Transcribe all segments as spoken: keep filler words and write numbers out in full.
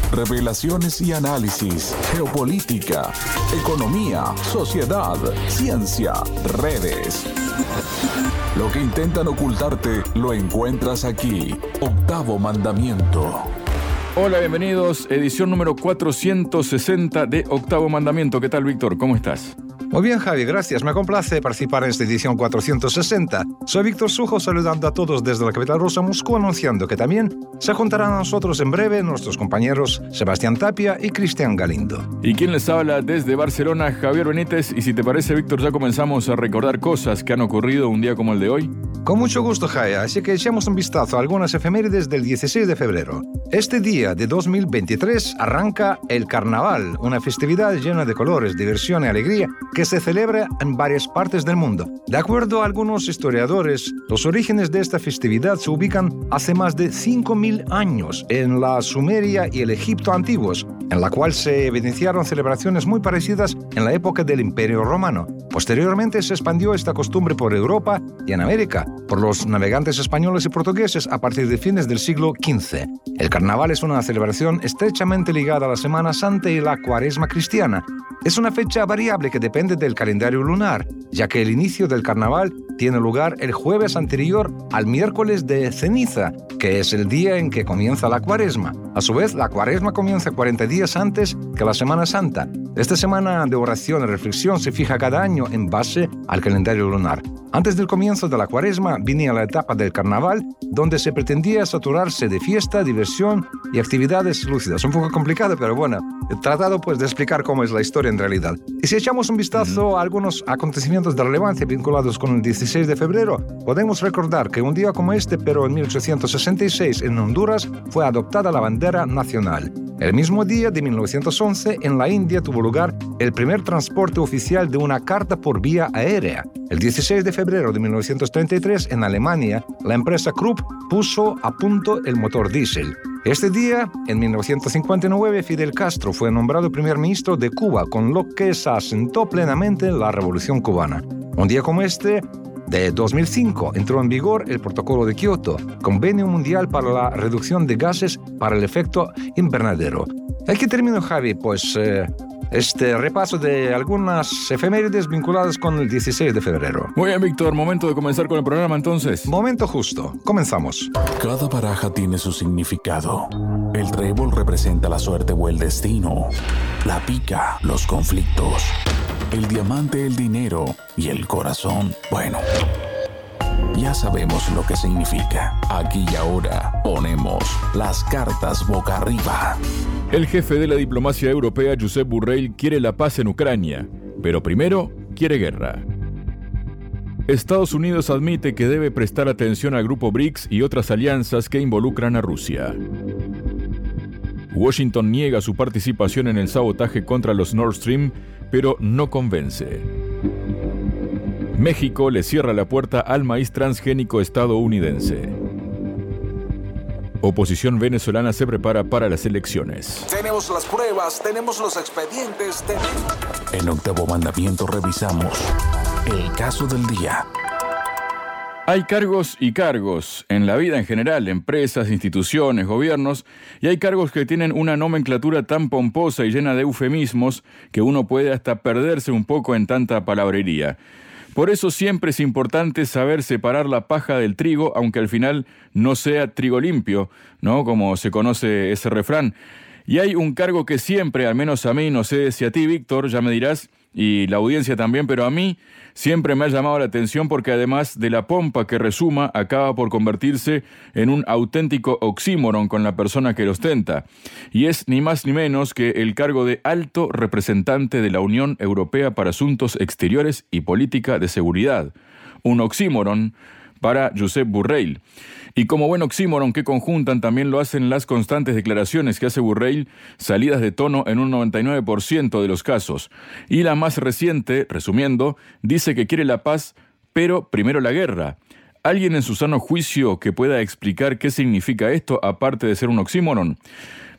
Revelaciones y análisis, geopolítica, economía, sociedad, ciencia, redes. Lo que intentan ocultarte lo encuentras aquí. Octavo Mandamiento. Hola, bienvenidos. Edición número cuatrocientos sesenta de Octavo Mandamiento. ¿Qué tal, Víctor? ¿Cómo estás? Muy bien, Javi, gracias. Me complace participar en esta edición cuatrocientos sesenta. Soy Víctor Sujo, saludando a todos desde la capital rusa, Moscú, anunciando que también se juntarán a nosotros en breve nuestros compañeros Sebastián Tapia y Cristian Galindo. ¿Y quién les habla desde Barcelona? Javier Benítez. Y si te parece, Víctor, ya comenzamos a recordar cosas que han ocurrido un día como el de hoy. Con mucho gusto, Javi. Así que echemos un vistazo a algunas efemérides del dieciséis de febrero. Este día de dos mil veintitrés arranca el Carnaval, una festividad llena de colores, diversión y alegría que se celebra en varias partes del mundo. De acuerdo a algunos historiadores, los orígenes de esta festividad se ubican hace más de cinco mil años en la Sumeria y el Egipto antiguos, en la cual se evidenciaron celebraciones muy parecidas en la época del Imperio Romano. Posteriormente se expandió esta costumbre por Europa y en América, por los navegantes españoles y portugueses a partir de fines del siglo quince. El carnaval es una celebración estrechamente ligada a la Semana Santa y la Cuaresma cristiana. Es una fecha variable que depende del calendario lunar, ya que el inicio del carnaval tiene lugar el jueves anterior al miércoles de ceniza, que es el día en que comienza la Cuaresma. A su vez, la Cuaresma comienza cuarenta días antes que la Semana Santa. Esta semana de oración y reflexión se fija cada año en base al calendario lunar. Antes del comienzo de la Cuaresma venía la etapa del carnaval, donde se pretendía saturarse de fiesta, diversión y actividades lúcidas. Un poco complicado, pero bueno, he tratado pues de explicar cómo es la historia en realidad. Y si echamos un vistazo uh-huh. a algunos acontecimientos de relevancia vinculados con el dieciséis de febrero, podemos recordar que un día como este, pero en mil ochocientos sesenta y seis, en Honduras, fue adoptada la bandera nacional. El mismo día de mil novecientos once, en la India tuvo lugar el primer transporte oficial de una carta por vía aérea. El dieciséis de febrero de mil novecientos treinta y tres, en Alemania, la empresa Krupp puso a punto el motor diésel. Este día, en mil novecientos cincuenta y nueve, Fidel Castro fue nombrado primer ministro de Cuba, con lo que se asentó plenamente la Revolución cubana. Un día como este, de dos mil cinco, entró en vigor el Protocolo de Kioto, Convenio Mundial para la Reducción de Gases para el Efecto Invernadero. Aquí termino, Javi, pues eh, este repaso de algunas efemérides vinculadas con el dieciséis de febrero. Muy bien, Víctor, momento de comenzar con el programa entonces. Momento justo, comenzamos. Cada baraja tiene su significado. El trébol representa la suerte o el destino. La pica, los conflictos. El diamante, el dinero, y el corazón, bueno, ya sabemos lo que significa. Aquí y ahora ponemos las cartas boca arriba. El jefe de la diplomacia europea, Josep Borrell, quiere la paz en Ucrania, pero primero quiere guerra. Estados Unidos admite que debe prestar atención al grupo BRICS y otras alianzas que involucran a Rusia. Washington niega su participación en el sabotaje contra los Nord Stream, pero no convence. México le cierra la puerta al maíz transgénico estadounidense. Oposición venezolana se prepara para las elecciones. Tenemos las pruebas, tenemos los expedientes, tenemos... En Octavo Mandamiento revisamos el caso del día. Hay cargos y cargos en la vida en general, empresas, instituciones, gobiernos, y hay cargos que tienen una nomenclatura tan pomposa y llena de eufemismos que uno puede hasta perderse un poco en tanta palabrería. Por eso siempre es importante saber separar la paja del trigo, aunque al final no sea trigo limpio, ¿no? Como se conoce ese refrán. Y hay un cargo que siempre, al menos a mí, no sé si a ti, Víctor, ya me dirás, y la audiencia también, pero a mí siempre me ha llamado la atención porque además de la pompa que resuma, acaba por convertirse en un auténtico oxímoron con la persona que lo ostenta. Y es ni más ni menos que el cargo de alto representante de la Unión Europea para Asuntos Exteriores y Política de Seguridad. Un oxímoron para Josep Borrell. Y como buen oxímoron que conjuntan, también lo hacen las constantes declaraciones que hace Borrell, salidas de tono en un noventa y nueve por ciento de los casos. Y la más reciente, resumiendo, dice que quiere la paz, pero primero la guerra. ¿Alguien en su sano juicio que pueda explicar qué significa esto, aparte de ser un oxímoron?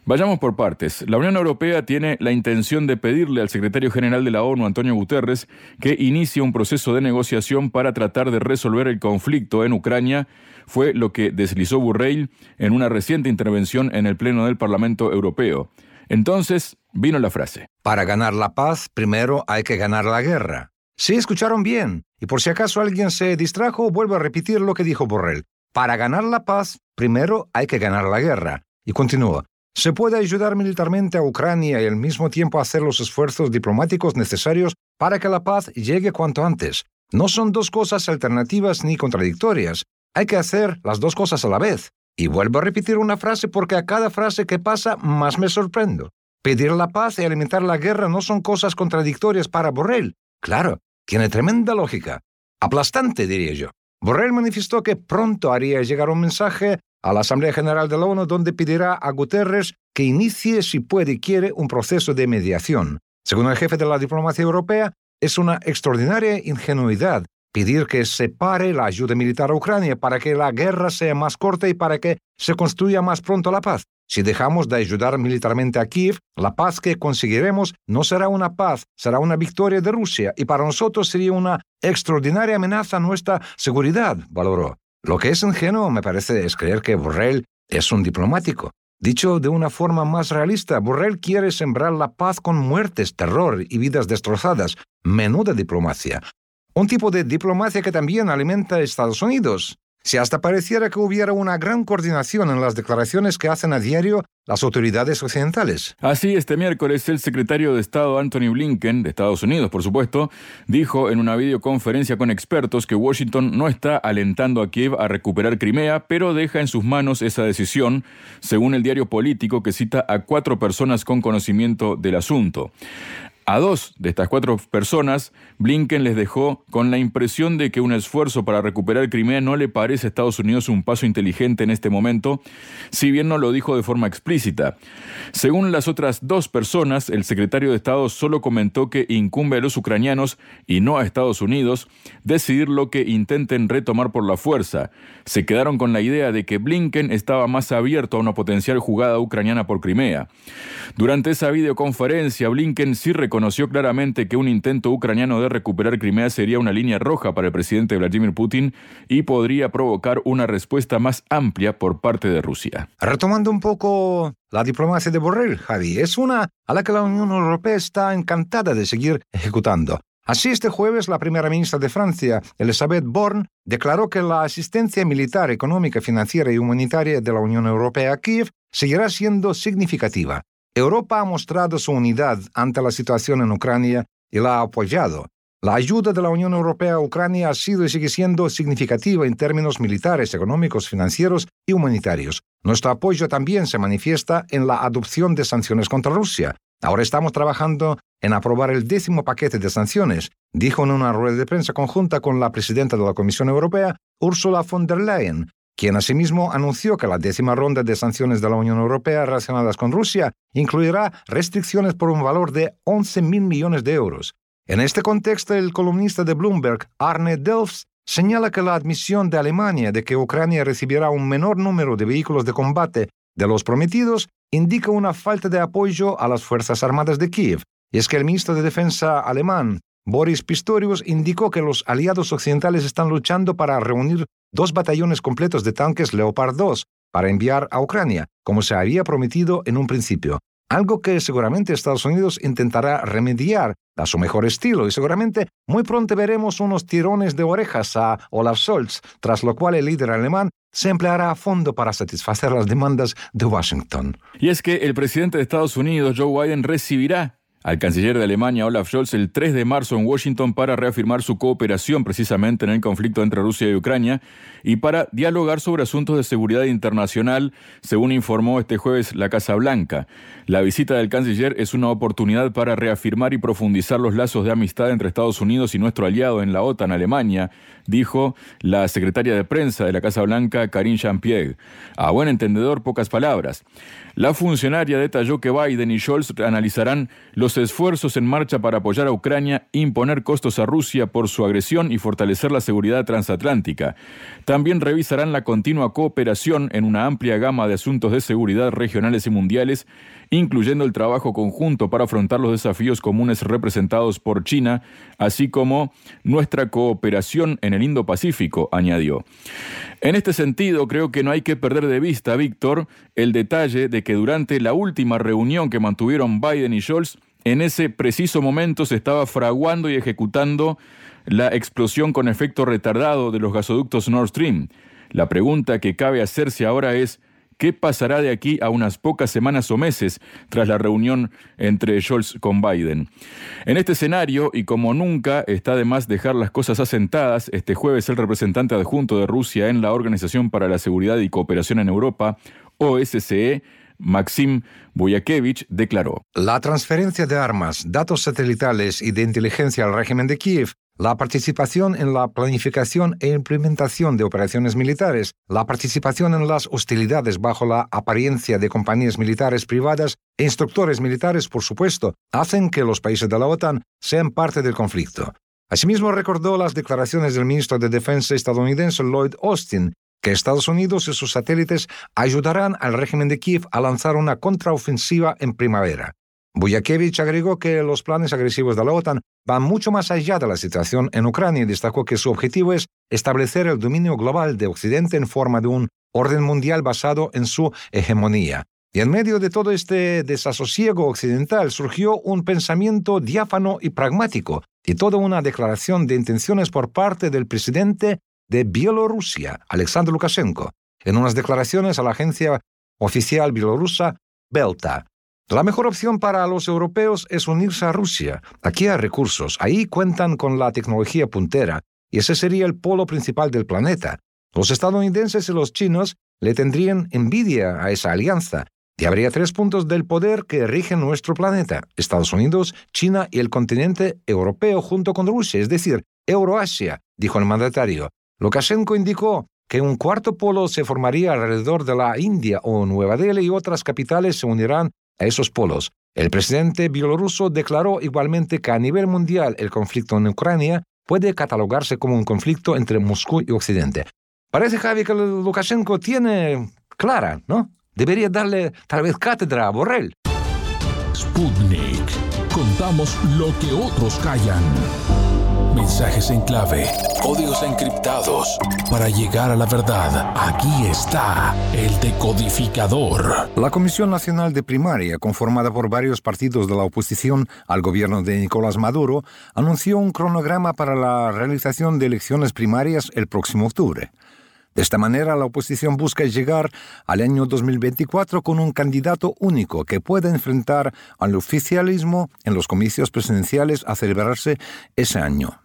Vayamos por partes. La Unión Europea tiene la intención de pedirle al secretario general de la ONU, Antonio Guterres, que inicie un proceso de negociación para tratar de resolver el conflicto en Ucrania. Fue lo que deslizó Borrell en una reciente intervención en el Pleno del Parlamento Europeo. Entonces vino la frase: para ganar la paz, primero hay que ganar la guerra. Sí, escucharon bien. Y por si acaso alguien se distrajo, vuelvo a repetir lo que dijo Borrell. Para ganar la paz, primero hay que ganar la guerra. Y continúa. Se puede ayudar militarmente a Ucrania y al mismo tiempo hacer los esfuerzos diplomáticos necesarios para que la paz llegue cuanto antes. No son dos cosas alternativas ni contradictorias. Hay que hacer las dos cosas a la vez. Y vuelvo a repetir una frase porque a cada frase que pasa más me sorprendo. Pedir la paz y alimentar la guerra no son cosas contradictorias para Borrell. Claro, tiene tremenda lógica. Aplastante, diría yo. Borrell manifestó que pronto haría llegar un mensaje a la Asamblea General de la ONU donde pedirá a Guterres que inicie, si puede y quiere, un proceso de mediación. Según el jefe de la diplomacia europea, es una extraordinaria ingenuidad pedir que se pare la ayuda militar a Ucrania para que la guerra sea más corta y para que se construya más pronto la paz. Si dejamos de ayudar militarmente a Kiev, la paz que conseguiremos no será una paz, será una victoria de Rusia y para nosotros sería una extraordinaria amenaza a nuestra seguridad, valoró. Lo que es ingenuo, me parece, es creer que Borrell es un diplomático. Dicho de una forma más realista, Borrell quiere sembrar la paz con muertes, terror y vidas destrozadas. Menuda diplomacia. Un tipo de diplomacia que también alimenta a Estados Unidos. Si hasta pareciera que hubiera una gran coordinación en las declaraciones que hacen a diario las autoridades occidentales. Así, este miércoles, el secretario de Estado Antony Blinken, de Estados Unidos, por supuesto, dijo en una videoconferencia con expertos que Washington no está alentando a Kiev a recuperar Crimea, pero deja en sus manos esa decisión, según el diario Político, que cita a cuatro personas con conocimiento del asunto. A dos de estas cuatro personas, Blinken les dejó con la impresión de que un esfuerzo para recuperar Crimea no le parece a Estados Unidos un paso inteligente en este momento, si bien no lo dijo de forma explícita. Según las otras dos personas, el secretario de Estado solo comentó que incumbe a los ucranianos y no a Estados Unidos decidir lo que intenten retomar por la fuerza. Se quedaron con la idea de que Blinken estaba más abierto a una potencial jugada ucraniana por Crimea. Durante esa videoconferencia, Blinken sí reconoció Conoció claramente que un intento ucraniano de recuperar Crimea sería una línea roja para el presidente Vladimir Putin y podría provocar una respuesta más amplia por parte de Rusia. Retomando un poco la diplomacia de Borrell, Javi, es una a la que la Unión Europea está encantada de seguir ejecutando. Así, este jueves, la primera ministra de Francia, Elisabeth Borne, declaró que la asistencia militar, económica, financiera y humanitaria de la Unión Europea a Kiev seguirá siendo significativa. Europa ha mostrado su unidad ante la situación en Ucrania y la ha apoyado. La ayuda de la Unión Europea a Ucrania ha sido y sigue siendo significativa en términos militares, económicos, financieros y humanitarios. Nuestro apoyo también se manifiesta en la adopción de sanciones contra Rusia. Ahora estamos trabajando en aprobar el décimo paquete de sanciones, dijo en una rueda de prensa conjunta con la presidenta de la Comisión Europea, Ursula von der Leyen, quien asimismo anunció que la décima ronda de sanciones de la Unión Europea relacionadas con Rusia incluirá restricciones por un valor de once mil millones de euros. En este contexto, el columnista de Bloomberg, Arne Delfs, señala que la admisión de Alemania de que Ucrania recibirá un menor número de vehículos de combate de los prometidos indica una falta de apoyo a las Fuerzas Armadas de Kiev. Y es que el ministro de Defensa alemán, Boris Pistorius, indicó que los aliados occidentales están luchando para reunir dos batallones completos de tanques Leopard dos para enviar a Ucrania, como se había prometido en un principio. Algo que seguramente Estados Unidos intentará remediar a su mejor estilo y seguramente muy pronto veremos unos tirones de orejas a Olaf Scholz, tras lo cual el líder alemán se empleará a fondo para satisfacer las demandas de Washington. Y es que el presidente de Estados Unidos, Joe Biden, recibirá al canciller de Alemania, Olaf Scholz, el tres de marzo en Washington para reafirmar su cooperación precisamente en el conflicto entre Rusia y Ucrania y para dialogar sobre asuntos de seguridad internacional, según informó este jueves la Casa Blanca. La visita del canciller es una oportunidad para reafirmar y profundizar los lazos de amistad entre Estados Unidos y nuestro aliado en la OTAN, Alemania, dijo la secretaria de prensa de la Casa Blanca, Karine Jean-Pierre. A buen entendedor, pocas palabras. La funcionaria detalló que Biden y Scholz analizarán los esfuerzos en marcha para apoyar a Ucrania, imponer costos a Rusia por su agresión y fortalecer la seguridad transatlántica. También revisarán la continua cooperación en una amplia gama de asuntos de seguridad regionales y mundiales, incluyendo el trabajo conjunto para afrontar los desafíos comunes representados por China, así como nuestra cooperación en el Indo-Pacífico, añadió. En este sentido, creo que no hay que perder de vista, Víctor, el detalle de que durante la última reunión que mantuvieron Biden y Scholz, en ese preciso momento se estaba fraguando y ejecutando la explosión con efecto retardado de los gasoductos Nord Stream. La pregunta que cabe hacerse ahora es: ¿qué pasará de aquí a unas pocas semanas o meses tras la reunión entre Scholz con Biden? En este escenario, y como nunca está de más dejar las cosas asentadas, este jueves el representante adjunto de Rusia en la Organización para la Seguridad y Cooperación en Europa, O S C E, Maxim Boyakevich, declaró: la transferencia de armas, datos satelitales y de inteligencia al régimen de Kiev, la participación en la planificación e implementación de operaciones militares, la participación en las hostilidades bajo la apariencia de compañías militares privadas e instructores militares, por supuesto, hacen que los países de la OTAN sean parte del conflicto. Asimismo, recordó las declaraciones del ministro de Defensa estadounidense Lloyd Austin, que Estados Unidos y sus satélites ayudarán al régimen de Kiev a lanzar una contraofensiva en primavera. Boyakevich agregó que los planes agresivos de la OTAN van mucho más allá de la situación en Ucrania y destacó que su objetivo es establecer el dominio global de Occidente en forma de un orden mundial basado en su hegemonía. Y en medio de todo este desasosiego occidental surgió un pensamiento diáfano y pragmático y toda una declaración de intenciones por parte del presidente de Bielorrusia, Alexander Lukashenko, en unas declaraciones a la agencia oficial bielorrusa Belta. La mejor opción para los europeos es unirse a Rusia. Aquí hay recursos, ahí cuentan con la tecnología puntera, y ese sería el polo principal del planeta. Los estadounidenses y los chinos le tendrían envidia a esa alianza, y habría tres puntos del poder que rigen nuestro planeta: Estados Unidos, China y el continente europeo junto con Rusia, es decir, Euroasia, dijo el mandatario. Lukashenko indicó que un cuarto polo se formaría alrededor de la India o Nueva Delhi y otras capitales se unirán a esos polos. El presidente bielorruso declaró igualmente que a nivel mundial el conflicto en Ucrania puede catalogarse como un conflicto entre Moscú y Occidente. Parece, Javi, que Lukashenko tiene clara, ¿no? Debería darle tal vez cátedra a Borrell. Sputnik. Contamos lo que otros callan. Mensajes en clave, códigos encriptados. Para llegar a la verdad, aquí está el decodificador. La Comisión Nacional de Primaria, conformada por varios partidos de la oposición al gobierno de Nicolás Maduro, anunció un cronograma para la realización de elecciones primarias el próximo octubre. De esta manera, la oposición busca llegar al año dos mil veinticuatro con un candidato único que pueda enfrentar al oficialismo en los comicios presidenciales a celebrarse ese año.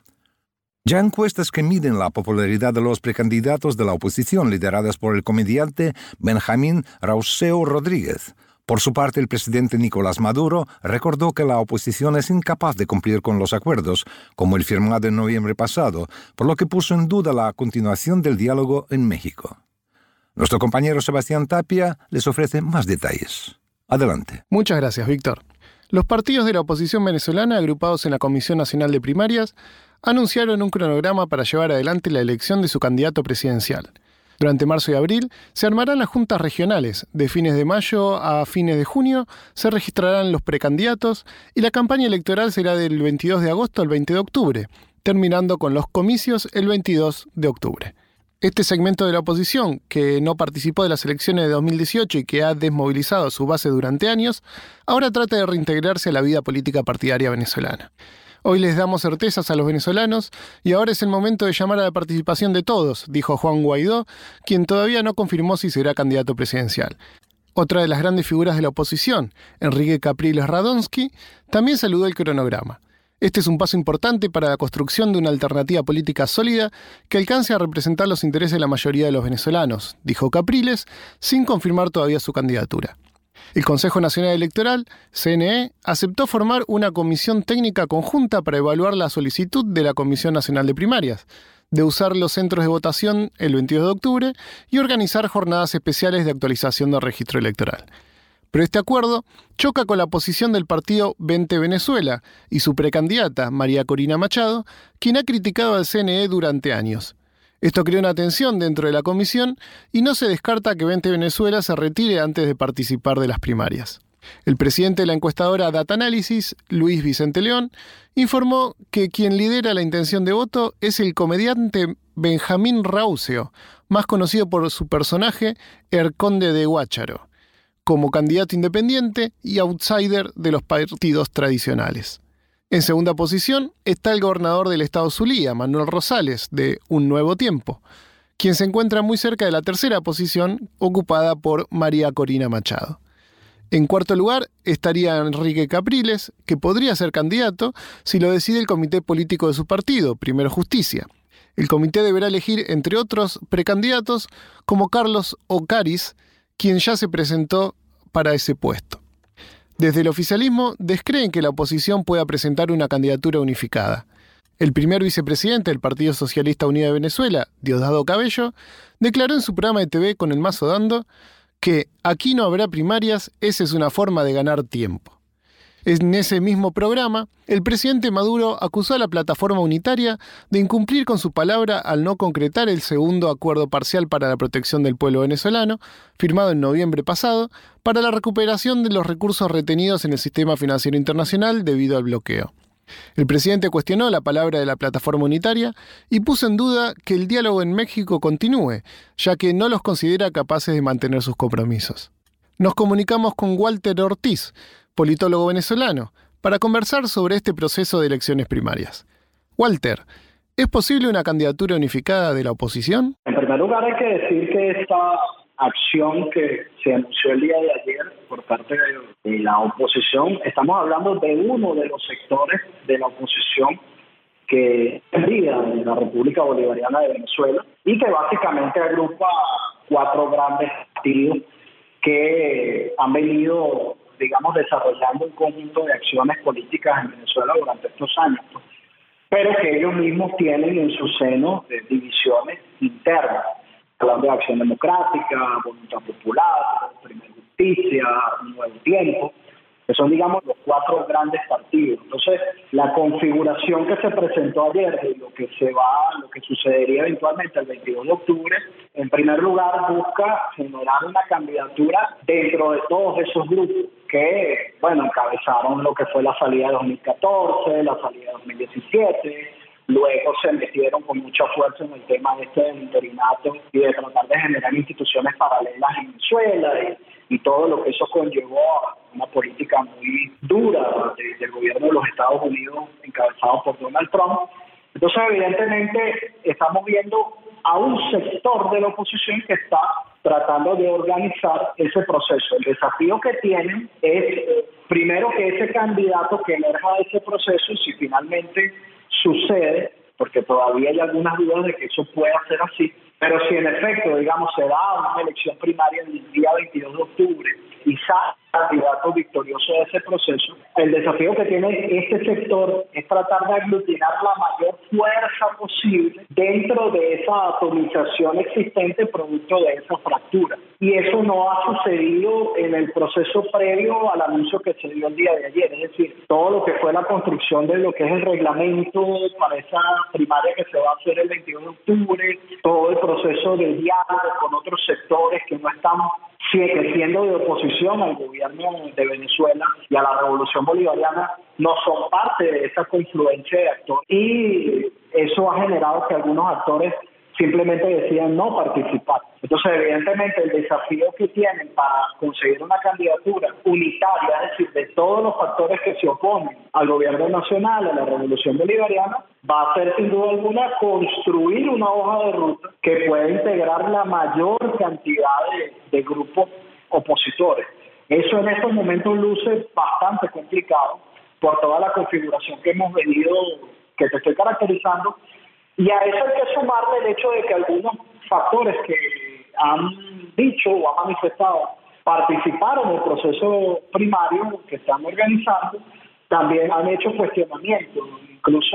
Ya encuestas que miden la popularidad de los precandidatos de la oposición, lideradas por el comediante Benjamín Rauseo Rodríguez. Por su parte, el presidente Nicolás Maduro recordó que la oposición es incapaz de cumplir con los acuerdos, como el firmado en noviembre pasado, por lo que puso en duda la continuación del diálogo en México. Nuestro compañero Sebastián Tapia les ofrece más detalles. Adelante. Muchas gracias, Víctor. Los partidos de la oposición venezolana, agrupados en la Comisión Nacional de Primarias, anunciaron un cronograma para llevar adelante la elección de su candidato presidencial. Durante marzo y abril se armarán las juntas regionales. De fines de mayo a fines de junio se registrarán los precandidatos y la campaña electoral será del veintidós de agosto al veinte de octubre, terminando con los comicios el veintidós de octubre. Este segmento de la oposición, que no participó de las elecciones de dos mil dieciocho y que ha desmovilizado a su base durante años, ahora trata de reintegrarse a la vida política partidaria venezolana. Hoy les damos certezas a los venezolanos y ahora es el momento de llamar a la participación de todos, dijo Juan Guaidó, quien todavía no confirmó si será candidato presidencial. Otra de las grandes figuras de la oposición, Enrique Capriles Radonsky, también saludó el cronograma. Este es un paso importante para la construcción de una alternativa política sólida que alcance a representar los intereses de la mayoría de los venezolanos, dijo Capriles, sin confirmar todavía su candidatura. El Consejo Nacional Electoral, C N E, aceptó formar una comisión técnica conjunta para evaluar la solicitud de la Comisión Nacional de Primarias, de usar los centros de votación el veintidós de octubre y organizar jornadas especiales de actualización del registro electoral. Pero este acuerdo choca con la posición del partido Vente Venezuela y su precandidata, María Corina Machado, quien ha criticado al C N E durante años. Esto creó una tensión dentro de la comisión y no se descarta que Vente Venezuela se retire antes de participar de las primarias. El presidente de la encuestadora Data Analysis, Luis Vicente León, informó que quien lidera la intención de voto es el comediante Benjamín Raucio, más conocido por su personaje El Conde de Guácharo, como candidato independiente y outsider de los partidos tradicionales. En segunda posición está el gobernador del estado Zulia, Manuel Rosales, de Un Nuevo Tiempo, quien se encuentra muy cerca de la tercera posición, ocupada por María Corina Machado. En cuarto lugar estaría Enrique Capriles, que podría ser candidato si lo decide el comité político de su partido, Primero Justicia. El comité deberá elegir, entre otros precandidatos, como Carlos Ocariz, quien ya se presentó para ese puesto. Desde el oficialismo descreen que la oposición pueda presentar una candidatura unificada. El primer vicepresidente del Partido Socialista Unido de Venezuela, Diosdado Cabello, declaró en su programa de T V Con el Mazo Dando que aquí no habrá primarias, esa es una forma de ganar tiempo. En ese mismo programa, el presidente Maduro acusó a la plataforma unitaria de incumplir con su palabra al no concretar el segundo acuerdo parcial para la protección del pueblo venezolano, firmado en noviembre pasado, para la recuperación de los recursos retenidos en el sistema financiero internacional debido al bloqueo. El presidente cuestionó la palabra de la plataforma unitaria y puso en duda que el diálogo en México continúe, ya que no los considera capaces de mantener sus compromisos. Nos comunicamos con Walter Ortiz, politólogo venezolano, para conversar sobre este proceso de elecciones primarias. Walter, ¿es posible una candidatura unificada de la oposición? En primer lugar, hay que decir que esta acción que se anunció el día de ayer por parte de la oposición, estamos hablando de uno de los sectores de la oposición que es líder en la República Bolivariana de Venezuela y que básicamente agrupa cuatro grandes partidos que han venido, digamos, desarrollando un conjunto de acciones políticas en Venezuela durante estos años, ¿no? Pero que ellos mismos tienen en su seno de divisiones internas, hablando de Acción Democrática, Voluntad Popular, Primera Justicia, Un Nuevo Tiempo, que son, digamos, los cuatro grandes partidos. Entonces, la configuración que se presentó ayer de lo que se va, lo que sucedería eventualmente el veintidós de octubre, en primer lugar busca generar una candidatura dentro de todos esos grupos que, bueno, encabezaron lo que fue la salida de dos mil catorce, la salida de dos mil diecisiete, luego se metieron con mucha fuerza en el tema este del interinato y de tratar de generar instituciones paralelas en Venezuela y, y todo lo que eso conllevó a una política muy dura de, del gobierno de los Estados Unidos encabezado por Donald Trump. Entonces, evidentemente, estamos viendo a un sector de la oposición que está tratando de organizar ese proceso. El desafío que tienen es, primero, que ese candidato que emerja de ese proceso, si finalmente sucede, porque todavía hay algunas dudas de que eso pueda ser así, pero si en efecto, digamos, se da una elección primaria el día veintidós de octubre y sale candidato victorioso de ese proceso, el desafío que tiene este sector es tratar de aglutinar la mayor fuerza posible dentro de esa atomización existente producto de esa fractura. Y eso no ha sucedido en el proceso previo al anuncio que se dio el día de ayer, es decir, todo lo que fue la construcción de lo que es el reglamento para esa primaria que se va a hacer el veintidós de octubre, todo el proceso de diálogo con otros sectores que no están siendo de oposición al gobierno de Venezuela y a la revolución bolivariana, no son parte de esa confluencia de actores. Y eso ha generado que algunos actores simplemente decían no participar. Entonces, evidentemente, el desafío que tienen para conseguir una candidatura unitaria, es decir, de todos los factores que se oponen al gobierno nacional, a la revolución bolivariana, va a ser sin duda alguna construir una hoja de ruta que pueda integrar la mayor cantidad de, de grupos opositores. Eso en estos momentos luce bastante complicado por toda la configuración que hemos venido, que te estoy caracterizando, y a eso hay que sumarle el hecho de que algunos factores que han dicho o han manifestado participaron en el proceso primario que están organizando, también han hecho cuestionamientos. Incluso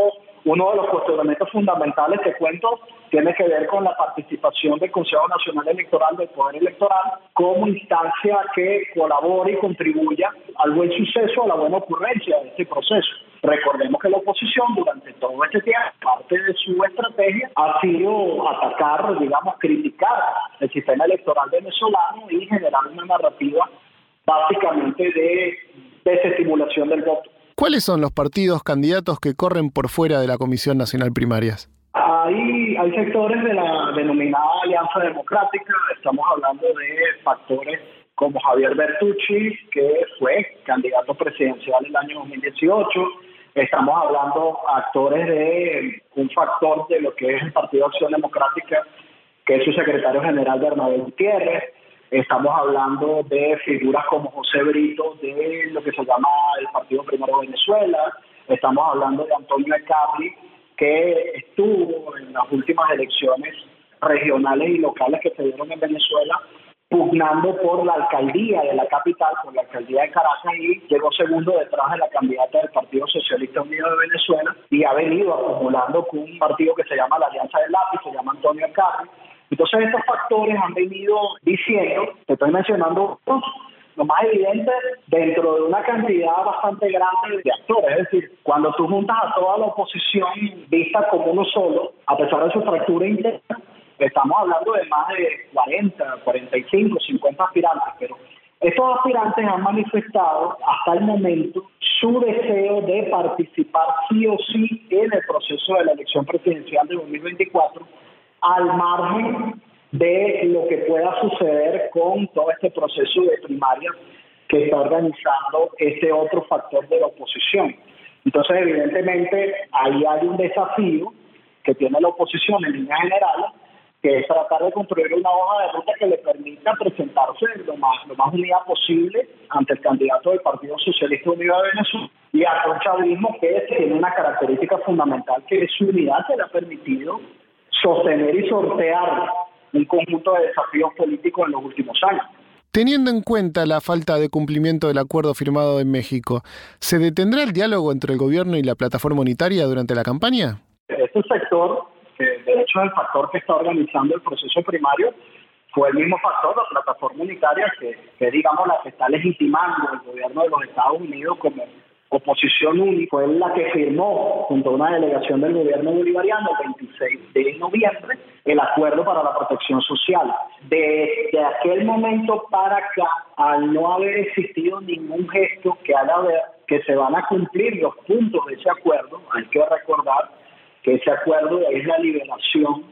Uno de los cuestionamientos fundamentales que cuento tiene que ver con la participación del Consejo Nacional Electoral, del Poder Electoral, como instancia que colabore y contribuya al buen suceso, a la buena ocurrencia de este proceso. Recordemos que la oposición durante todo este tiempo, parte de su estrategia ha sido atacar, digamos, criticar el sistema electoral venezolano y generar una narrativa básicamente de desestimulación del voto. ¿Cuáles son los partidos candidatos que corren por fuera de la Comisión Nacional Primarias? Hay, hay sectores de la denominada Alianza Democrática, estamos hablando de factores como Javier Bertucci, que fue candidato presidencial en el año dos mil dieciocho, estamos hablando actores de un factor de lo que es el Partido Acción Democrática, que es su secretario general Bernabé Gutiérrez, estamos hablando de figuras como José Brito de lo que se llama el Partido Primero de Venezuela, estamos hablando de Antonio Ecarri, que estuvo en las últimas elecciones regionales y locales que se dieron en Venezuela, pugnando por la alcaldía de la capital, por la alcaldía de Caracas, y llegó segundo detrás de la candidata del Partido Socialista Unido de Venezuela, y ha venido acumulando con un partido que se llama la Alianza del Lápiz, se llama Antonio Ecarri. Entonces estos factores han venido diciendo, te estoy mencionando unos, lo más evidente, dentro de una cantidad bastante grande de actores. Es decir, cuando tú juntas a toda la oposición vista como uno solo, a pesar de su fractura interna, estamos hablando de más de cuarenta, cuarenta y cinco, cincuenta aspirantes, pero estos aspirantes han manifestado hasta el momento su deseo de participar sí o sí en el proceso de la elección presidencial de dos mil veinticuatro, al margen de lo que pueda suceder con todo este proceso de primarias que está organizando este otro factor de la oposición. Entonces, evidentemente, ahí hay un desafío que tiene la oposición en líneas generales, que es tratar de construir una hoja de ruta que le permita presentarse lo más, lo más unida posible ante el candidato del Partido Socialista Unido de Venezuela y ante un chavismo que tiene una característica fundamental, que es su unidad, que le ha permitido sostener y sortear un conjunto de desafíos políticos en los últimos años. Teniendo en cuenta la falta de cumplimiento del acuerdo firmado en México, ¿se detendrá el diálogo entre el gobierno y la plataforma unitaria durante la campaña? Este sector, que de hecho es el factor que está organizando el proceso primario, fue el mismo factor, la plataforma unitaria, que, que digamos la que está legitimando el gobierno de los Estados Unidos como oposición única, fue la que firmó junto a una delegación del gobierno bolivariano el veintiséis de noviembre el acuerdo para la protección social. Desde aquel momento para acá, al no haber existido ningún gesto que haga ver que se van a cumplir los puntos de ese acuerdo, hay que recordar que ese acuerdo es la liberación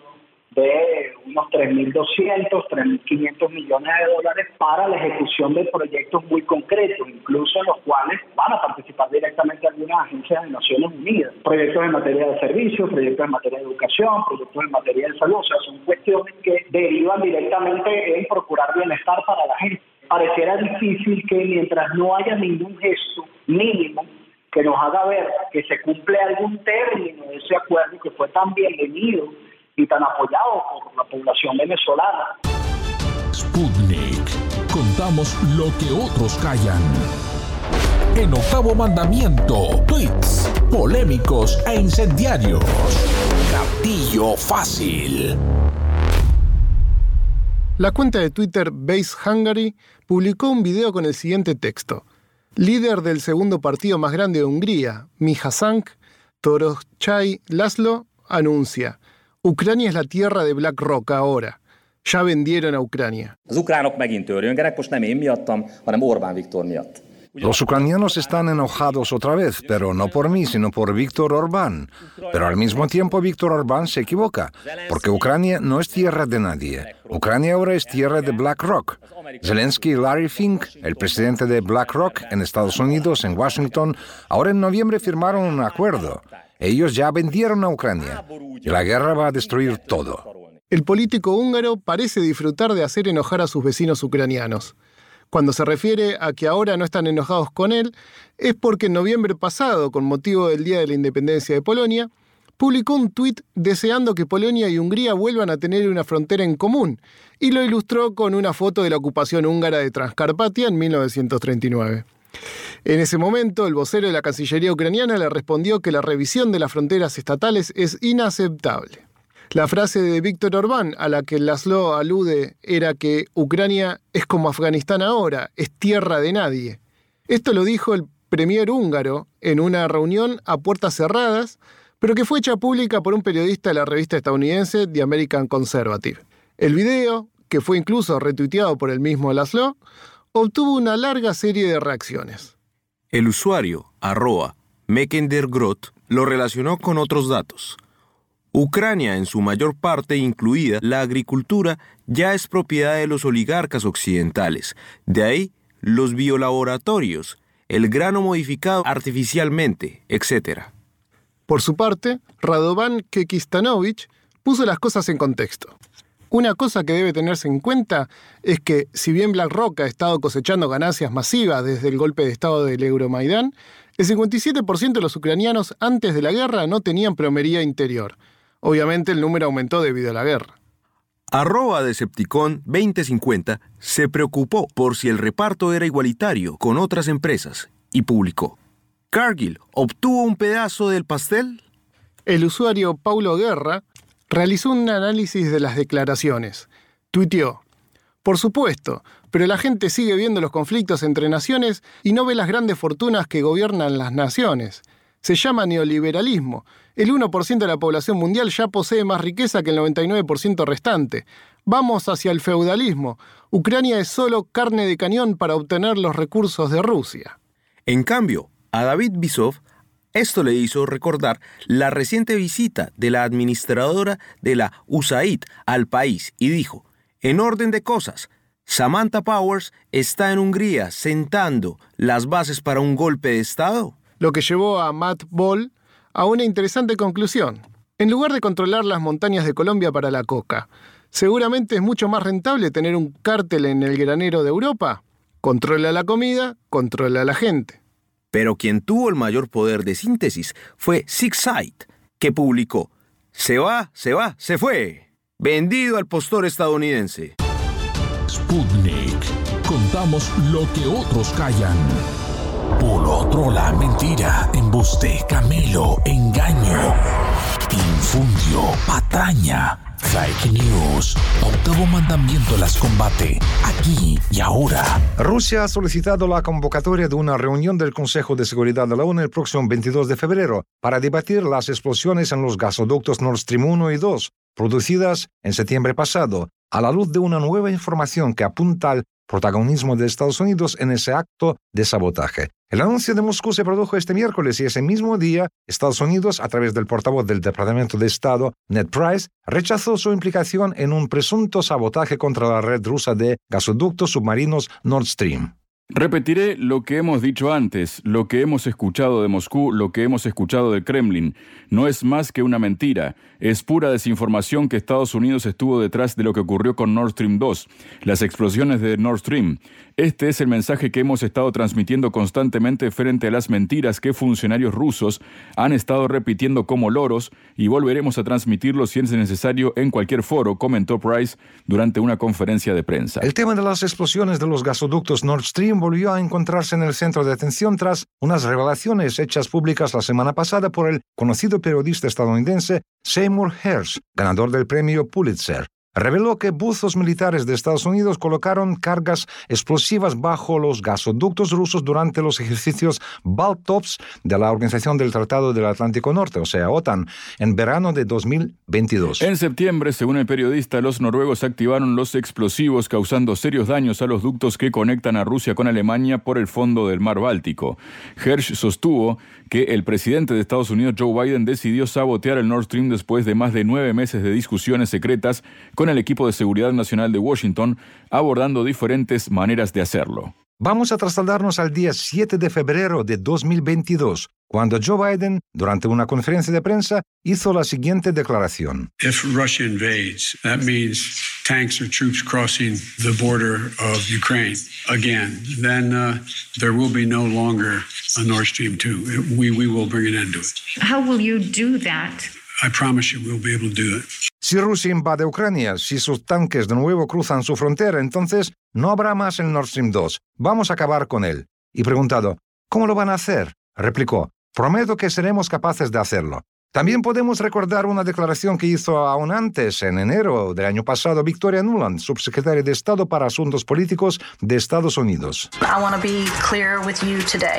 de unos tres mil doscientos, tres mil quinientos millones de dólares para la ejecución de proyectos muy concretos, incluso en los cuales van a participar directamente algunas agencias de Naciones Unidas. Proyectos en materia de servicios, proyectos en materia de educación, proyectos en materia de salud, o sea, son cuestiones que derivan directamente en procurar bienestar para la gente. Pareciera difícil que mientras no haya ningún gesto mínimo que nos haga ver que se cumple algún término de ese acuerdo que fue tan bienvenido y tan apoyado por la población venezolana. Sputnik. Contamos lo que otros callan. En Octavo Mandamiento, tweets polémicos e incendiarios. Gatillo fácil. La cuenta de Twitter Base Hungary publicó un video con el siguiente texto. Líder del segundo partido más grande de Hungría, Miha Sank, Torockai Laszlo, anuncia: Ucrania es la tierra de BlackRock ahora. Ya vendieron a Ucrania. Los ucranianos están enojados otra vez, pero no por mí, sino por Víctor Orbán. Pero al mismo tiempo Víctor Orbán se equivoca, porque Ucrania no es tierra de nadie. Ucrania ahora es tierra de BlackRock. Zelensky y Larry Fink, el presidente de BlackRock en Estados Unidos, en Washington, ahora en noviembre firmaron un acuerdo. Ellos ya vendieron a Ucrania y la guerra va a destruir todo. El político húngaro parece disfrutar de hacer enojar a sus vecinos ucranianos. Cuando se refiere a que ahora no están enojados con él, es porque en noviembre pasado, con motivo del Día de la Independencia de Polonia, publicó un tuit deseando que Polonia y Hungría vuelvan a tener una frontera en común, y lo ilustró con una foto de la ocupación húngara de Transcarpatia en mil novecientos treinta y nueve. En ese momento, el vocero de la Cancillería ucraniana le respondió que la revisión de las fronteras estatales es inaceptable. La frase de Víctor Orbán, a la que László alude, era que Ucrania es como Afganistán ahora, es tierra de nadie. Esto lo dijo el premier húngaro en una reunión a puertas cerradas, pero que fue hecha pública por un periodista de la revista estadounidense The American Conservative. El video, que fue incluso retuiteado por el mismo László, obtuvo una larga serie de reacciones. El usuario, arroba, Mekendergrot, lo relacionó con otros datos. Ucrania, en su mayor parte, incluida la agricultura, ya es propiedad de los oligarcas occidentales. De ahí, los biolaboratorios, el grano modificado artificialmente, etcétera. Por su parte, Radovan Kekistanovich puso las cosas en contexto. Una cosa que debe tenerse en cuenta es que, si bien BlackRock ha estado cosechando ganancias masivas desde el golpe de estado del Euromaidán, el cincuenta y siete por ciento de los ucranianos antes de la guerra no tenían plomería interior. Obviamente el número aumentó debido a la guerra. Arroba Decepticon veinte cincuenta se preocupó por si el reparto era igualitario con otras empresas y publicó: ¿Cargill obtuvo un pedazo del pastel? El usuario Paulo Guerra realizó un análisis de las declaraciones. Tuiteó: por supuesto, pero la gente sigue viendo los conflictos entre naciones y no ve las grandes fortunas que gobiernan las naciones. Se llama neoliberalismo. El uno por ciento de la población mundial ya posee más riqueza que el noventa y nueve por ciento restante. Vamos hacia el feudalismo. Ucrania es solo carne de cañón para obtener los recursos de Rusia. En cambio, a David Bisov, esto le hizo recordar la reciente visita de la administradora de la U S A I D al país y dijo: en orden de cosas, Samantha Powers está en Hungría sentando las bases para un golpe de Estado. Lo que llevó a Matt Ball a una interesante conclusión. En lugar de controlar las montañas de Colombia para la coca, seguramente es mucho más rentable tener un cártel en el granero de Europa. Controla la comida, controla a la gente. Pero quien tuvo el mayor poder de síntesis fue Six Sight, que publicó: se va, se va, se fue. Vendido al postor estadounidense. Sputnik. Contamos lo que otros callan. Por otro, la mentira, embuste, camelo, engaño, infundio, patraña, fake news. Octavo mandamiento las combate, aquí y ahora. Rusia ha solicitado la convocatoria de una reunión del Consejo de Seguridad de la ONU el próximo veintidós de febrero para debatir las explosiones en los gasoductos Nord Stream uno y dos, producidas en septiembre pasado, a la luz de una nueva información que apunta al protagonismo de Estados Unidos en ese acto de sabotaje. El anuncio de Moscú se produjo este miércoles y ese mismo día, Estados Unidos, a través del portavoz del Departamento de Estado, Ned Price, rechazó su implicación en un presunto sabotaje contra la red rusa de gasoductos submarinos Nord Stream. Repetiré lo que hemos dicho antes, lo que hemos escuchado de Moscú, lo que hemos escuchado del Kremlin. No es más que una mentira. Es pura desinformación que Estados Unidos estuvo detrás de lo que ocurrió con Nord Stream dos, las explosiones de Nord Stream. Este es el mensaje que hemos estado transmitiendo constantemente frente a las mentiras que funcionarios rusos han estado repitiendo como loros, y volveremos a transmitirlo si es necesario en cualquier foro, comentó Price durante una conferencia de prensa. El tema de las explosiones de los gasoductos Nord Stream volvió a encontrarse en el centro de atención tras unas revelaciones hechas públicas la semana pasada por el conocido periodista estadounidense Seymour Hersh, ganador del premio Pulitzer. Reveló que buzos militares de Estados Unidos colocaron cargas explosivas bajo los gasoductos rusos durante los ejercicios Baltops de la Organización del Tratado del Atlántico Norte, o sea, OTAN, en verano de dos mil veintidós. En septiembre, según el periodista, los noruegos activaron los explosivos causando serios daños a los ductos que conectan a Rusia con Alemania por el fondo del mar Báltico. Hersh sostuvo que el presidente de Estados Unidos, Joe Biden, decidió sabotear el Nord Stream después de más de nueve meses de discusiones secretas con el equipo de seguridad nacional de Washington, abordando diferentes maneras de hacerlo. Vamos a trasladarnos al día siete de febrero de dos mil veintidós, cuando Joe Biden, durante una conferencia de prensa, hizo la siguiente declaración. If Russia invades, that means tanks or troops crossing the border of Ukraine again. Then uh, there will be no longer a Nord Stream two. We, we will bring an end to it. How will you do that? I promise you we'll be able to do it. Si Rusia invade Ucrania, si sus tanques de nuevo cruzan su frontera, entonces no habrá más el Nord Stream dos. Vamos a acabar con él. Y preguntado, ¿Cómo lo van a hacer?, replicó. Prometo que seremos capaces de hacerlo. También podemos recordar una declaración que hizo aún antes, en enero del año pasado, Victoria Nuland, subsecretaria de Estado para Asuntos Políticos de Estados Unidos. I want to be clear with you today.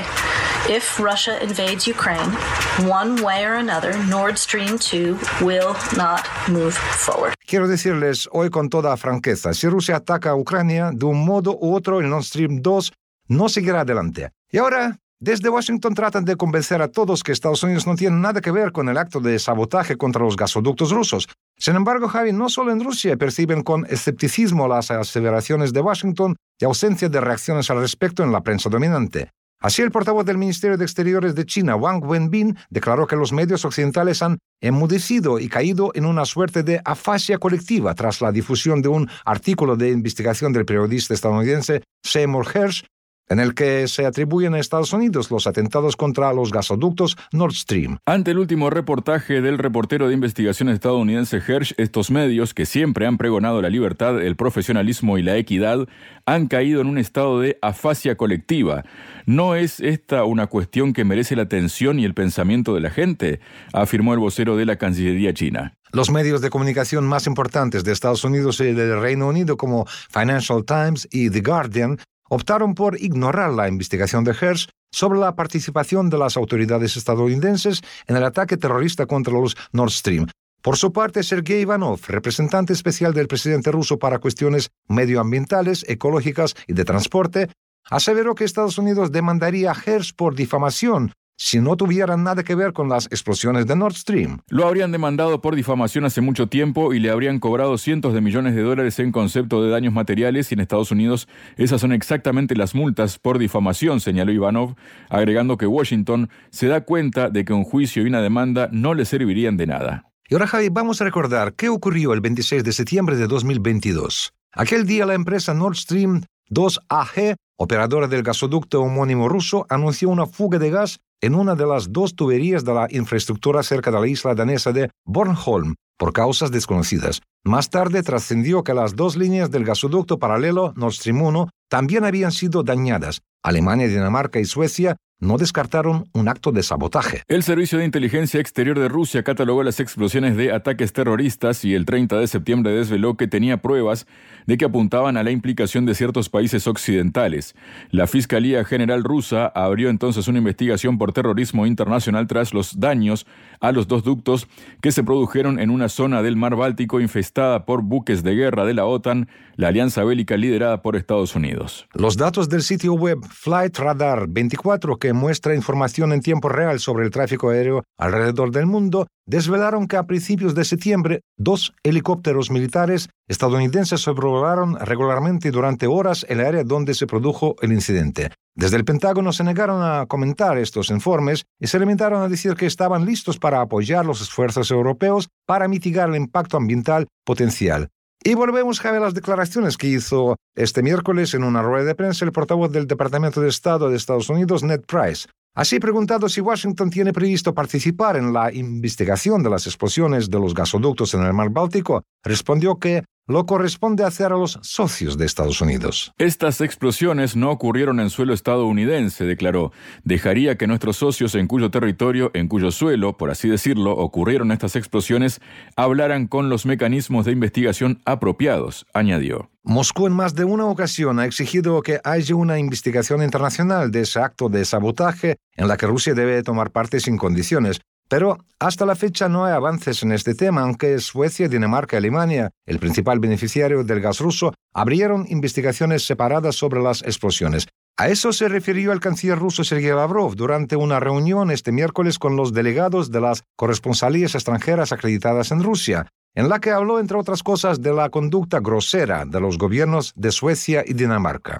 If Russia invades Ukraine, one way or another, Nord Stream two will not move forward. Quiero decirles hoy con toda franqueza, si Rusia ataca a Ucrania, de un modo u otro, el Nord Stream dos no seguirá adelante. Y ahora, desde Washington tratan de convencer a todos que Estados Unidos no tiene nada que ver con el acto de sabotaje contra los gasoductos rusos. Sin embargo, Javi, no solo en Rusia perciben con escepticismo las aseveraciones de Washington y ausencia de reacciones al respecto en la prensa dominante. Así, el portavoz del Ministerio de Exteriores de China, Wang Wenbin, declaró que los medios occidentales han enmudecido y caído en una suerte de afasia colectiva tras la difusión de un artículo de investigación del periodista estadounidense Seymour Hersh, en el que se atribuyen a Estados Unidos los atentados contra los gasoductos Nord Stream. Ante el último reportaje del reportero de investigación estadounidense Hersh, estos medios, que siempre han pregonado la libertad, el profesionalismo y la equidad, han caído en un estado de afasia colectiva. ¿No es esta una cuestión que merece la atención y el pensamiento de la gente?, afirmó el vocero de la Cancillería china. Los medios de comunicación más importantes de Estados Unidos y del Reino Unido, como Financial Times y The Guardian, optaron por ignorar la investigación de Hersh sobre la participación de las autoridades estadounidenses en el ataque terrorista contra los Nord Stream. Por su parte, Sergei Ivanov, representante especial del presidente ruso para cuestiones medioambientales, ecológicas y de transporte, aseveró que Estados Unidos demandaría a Hersh por difamación si no tuvieran nada que ver con las explosiones de Nord Stream. Lo habrían demandado por difamación hace mucho tiempo y le habrían cobrado cientos de millones de dólares en concepto de daños materiales, y en Estados Unidos esas son exactamente las multas por difamación, señaló Ivanov, agregando que Washington se da cuenta de que un juicio y una demanda no le servirían de nada. Y ahora, Javi, vamos a recordar qué ocurrió el veintiséis de septiembre de dos mil veintidós. Aquel día la empresa Nord Stream dos A G, operadora del gasoducto homónimo ruso, anunció una fuga de gas en una de las dos tuberías de la infraestructura cerca de la isla danesa de Bornholm, por causas desconocidas. Más tarde trascendió que las dos líneas del gasoducto paralelo Nord Stream uno también habían sido dañadas. Alemania, Dinamarca y Suecia no descartaron un acto de sabotaje. El Servicio de Inteligencia Exterior de Rusia catalogó las explosiones de ataques terroristas y el treinta de septiembre desveló que tenía pruebas de que apuntaban a la implicación de ciertos países occidentales. La Fiscalía General rusa abrió entonces una investigación por terrorismo internacional tras los daños a los dos ductos que se produjeron en una zona del Mar Báltico infestada por buques de guerra de la OTAN, la alianza bélica liderada por Estados Unidos. Los datos del sitio web Flight Radar veinticuatro, que muestra información en tiempo real sobre el tráfico aéreo alrededor del mundo, desvelaron que a principios de septiembre dos helicópteros militares estadounidenses sobrevolaron regularmente durante horas el área donde se produjo el incidente. Desde el Pentágono se negaron a comentar estos informes y se limitaron a decir que estaban listos para apoyar los esfuerzos europeos para mitigar el impacto ambiental potencial. Y volvemos, Javi, a las declaraciones que hizo este miércoles en una rueda de prensa el portavoz del Departamento de Estado de Estados Unidos, Ned Price. Así, preguntado si Washington tiene previsto participar en la investigación de las explosiones de los gasoductos en el Mar Báltico, respondió que lo corresponde hacer a los socios de Estados Unidos. Estas explosiones no ocurrieron en suelo estadounidense, declaró. Dejaría que nuestros socios en cuyo territorio, en cuyo suelo, por así decirlo, ocurrieron estas explosiones, hablaran con los mecanismos de investigación apropiados, añadió. Moscú en más de una ocasión ha exigido que haya una investigación internacional de ese acto de sabotaje en la que Rusia debe tomar parte sin condiciones. Pero hasta la fecha no hay avances en este tema, aunque Suecia, Dinamarca y Alemania, el principal beneficiario del gas ruso, abrieron investigaciones separadas sobre las explosiones. A eso se refirió el canciller ruso Sergei Lavrov durante una reunión este miércoles con los delegados de las corresponsalías extranjeras acreditadas en Rusia, en la que habló, entre otras cosas, de la conducta grosera de los gobiernos de Suecia y Dinamarca.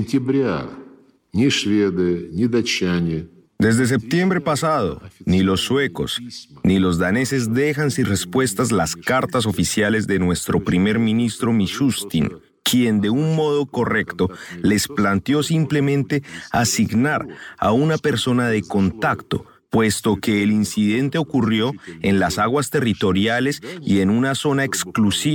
Desde septiembre pasado, ni los suecos ni los daneses dejan sin respuestas las cartas oficiales de nuestro primer ministro Mishustin, quien de un modo correcto les planteó simplemente asignar a una persona de contacto, puesto que el incidente ocurrió en las aguas territoriales y en una zona exclusiva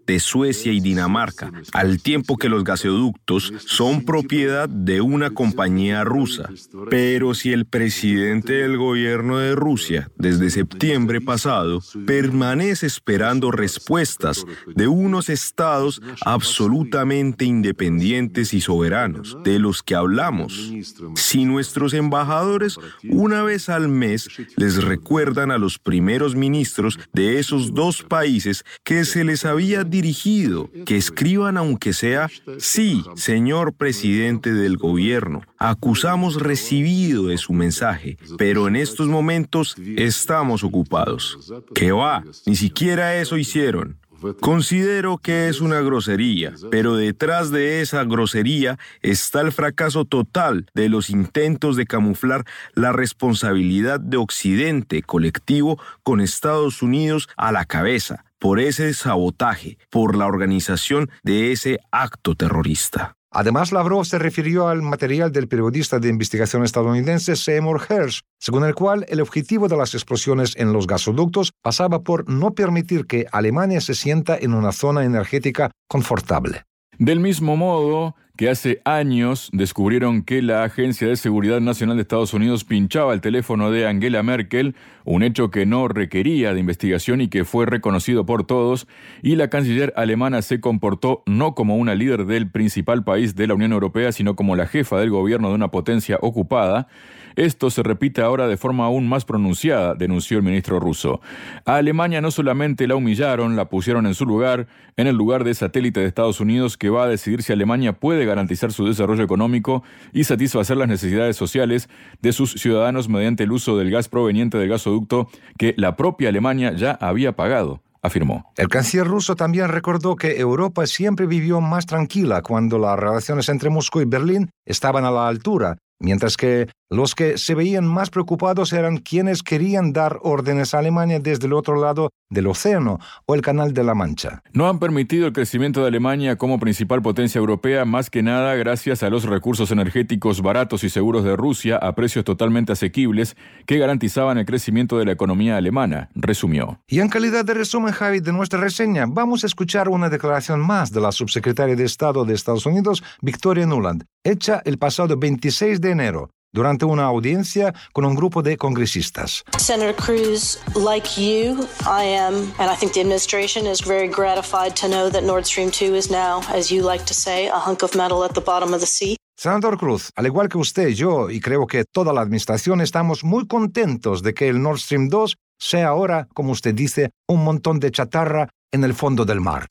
de Suecia y Dinamarca, al tiempo que los gasoductos son propiedad de una compañía rusa. Pero si el presidente del gobierno de Rusia, desde septiembre pasado, permanece esperando respuestas de unos estados absolutamente independientes y soberanos, de los que hablamos, si nuestros embajadores una vez al mes les recuerdan a los primeros ministros de esos dos países que se les había dirigido, que escriban aunque sea, sí, señor presidente del gobierno, acusamos recibido de su mensaje, pero en estos momentos estamos ocupados. ¿Qué va? Ni siquiera eso hicieron. Considero que es una grosería, pero detrás de esa grosería está el fracaso total de los intentos de camuflar la responsabilidad de Occidente colectivo con Estados Unidos a la cabeza, por ese sabotaje, por la organización de ese acto terrorista. Además, Lavrov se refirió al material del periodista de investigación estadounidense Seymour Hersh, según el cual el objetivo de las explosiones en los gasoductos pasaba por no permitir que Alemania se sienta en una zona energética confortable. Del mismo modo que hace años descubrieron que la Agencia de Seguridad Nacional de Estados Unidos pinchaba el teléfono de Angela Merkel, un hecho que no requería de investigación y que fue reconocido por todos, y la canciller alemana se comportó no como una líder del principal país de la Unión Europea, sino como la jefa del gobierno de una potencia ocupada. Esto se repite ahora de forma aún más pronunciada, denunció el ministro ruso. A Alemania no solamente la humillaron, la pusieron en su lugar, en el lugar de satélite de Estados Unidos que va a decidir si Alemania puede garantizar su desarrollo económico y satisfacer las necesidades sociales de sus ciudadanos mediante el uso del gas proveniente del gasoducto que la propia Alemania ya había pagado, afirmó. El canciller ruso también recordó que Europa siempre vivió más tranquila cuando las relaciones entre Moscú y Berlín estaban a la altura, mientras que los que se veían más preocupados eran quienes querían dar órdenes a Alemania desde el otro lado del océano o el Canal de la Mancha. No han permitido el crecimiento de Alemania como principal potencia europea, más que nada gracias a los recursos energéticos baratos y seguros de Rusia a precios totalmente asequibles que garantizaban el crecimiento de la economía alemana, resumió. Y en calidad de resumen, Javi, de nuestra reseña, vamos a escuchar una declaración más de la subsecretaria de Estado de Estados Unidos, Victoria Nuland, hecha el pasado veintiséis de enero. Durante una audiencia con un grupo de congresistas. Senator Cruz, like you, I am, and I think the administration is very gratified to know that Nord Stream two is now, as you like to say, a hunk of metal at the bottom of the sea. Senador Cruz, al igual que usted, yo y creo que toda la administración estamos muy contentos de que el Nord Stream dos sea ahora, como usted dice, un montón de chatarra en el fondo del mar.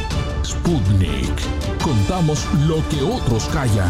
Sputnik. Contamos lo que otros callan.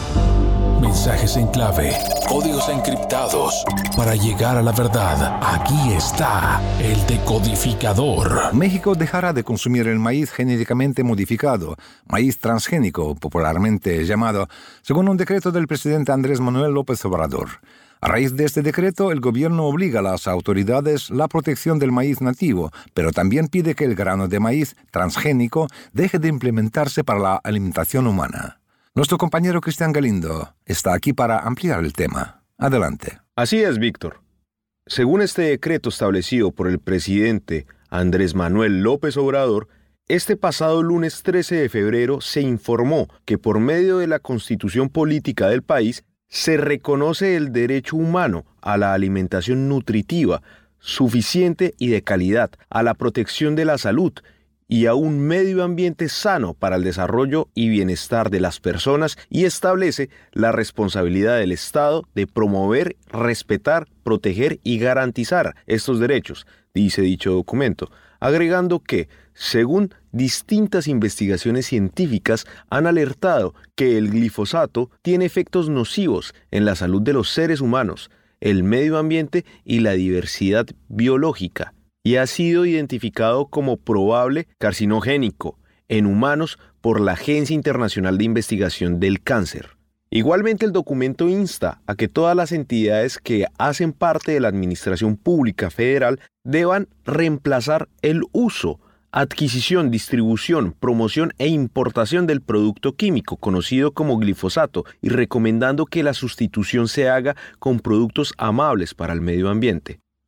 Mensajes en clave, códigos encriptados. Para llegar a la verdad, aquí está el decodificador. México dejará de consumir el maíz genéticamente modificado, maíz transgénico, popularmente llamado, según un decreto del presidente Andrés Manuel López Obrador. A raíz de este decreto, el gobierno obliga a las autoridades la protección del maíz nativo, pero también pide que el grano de maíz transgénico deje de implementarse para la alimentación humana. Nuestro compañero Cristian Galindo está aquí para ampliar el tema. Adelante. Así es, Víctor. Según este decreto establecido por el presidente Andrés Manuel López Obrador, este pasado lunes trece de febrero se informó que por medio de la Constitución Política del país se reconoce el derecho humano a la alimentación nutritiva, suficiente y de calidad, a la protección de la salud y a un medio ambiente sano para el desarrollo y bienestar de las personas y establece la responsabilidad del Estado de promover, respetar, proteger y garantizar estos derechos, dice dicho documento, agregando que, según distintas investigaciones científicas, han alertado que el glifosato tiene efectos nocivos en la salud de los seres humanos, el medio ambiente y la diversidad biológica, y ha sido identificado como probable carcinogénico en humanos por la Agencia Internacional de Investigación del Cáncer. Igualmente, el documento insta a que todas las entidades que hacen parte de la Administración Pública Federal deban reemplazar el uso, adquisición, distribución, promoción e importación del producto químico conocido como glifosato y recomendando que la sustitución se haga con productos amables para el medio ambiente.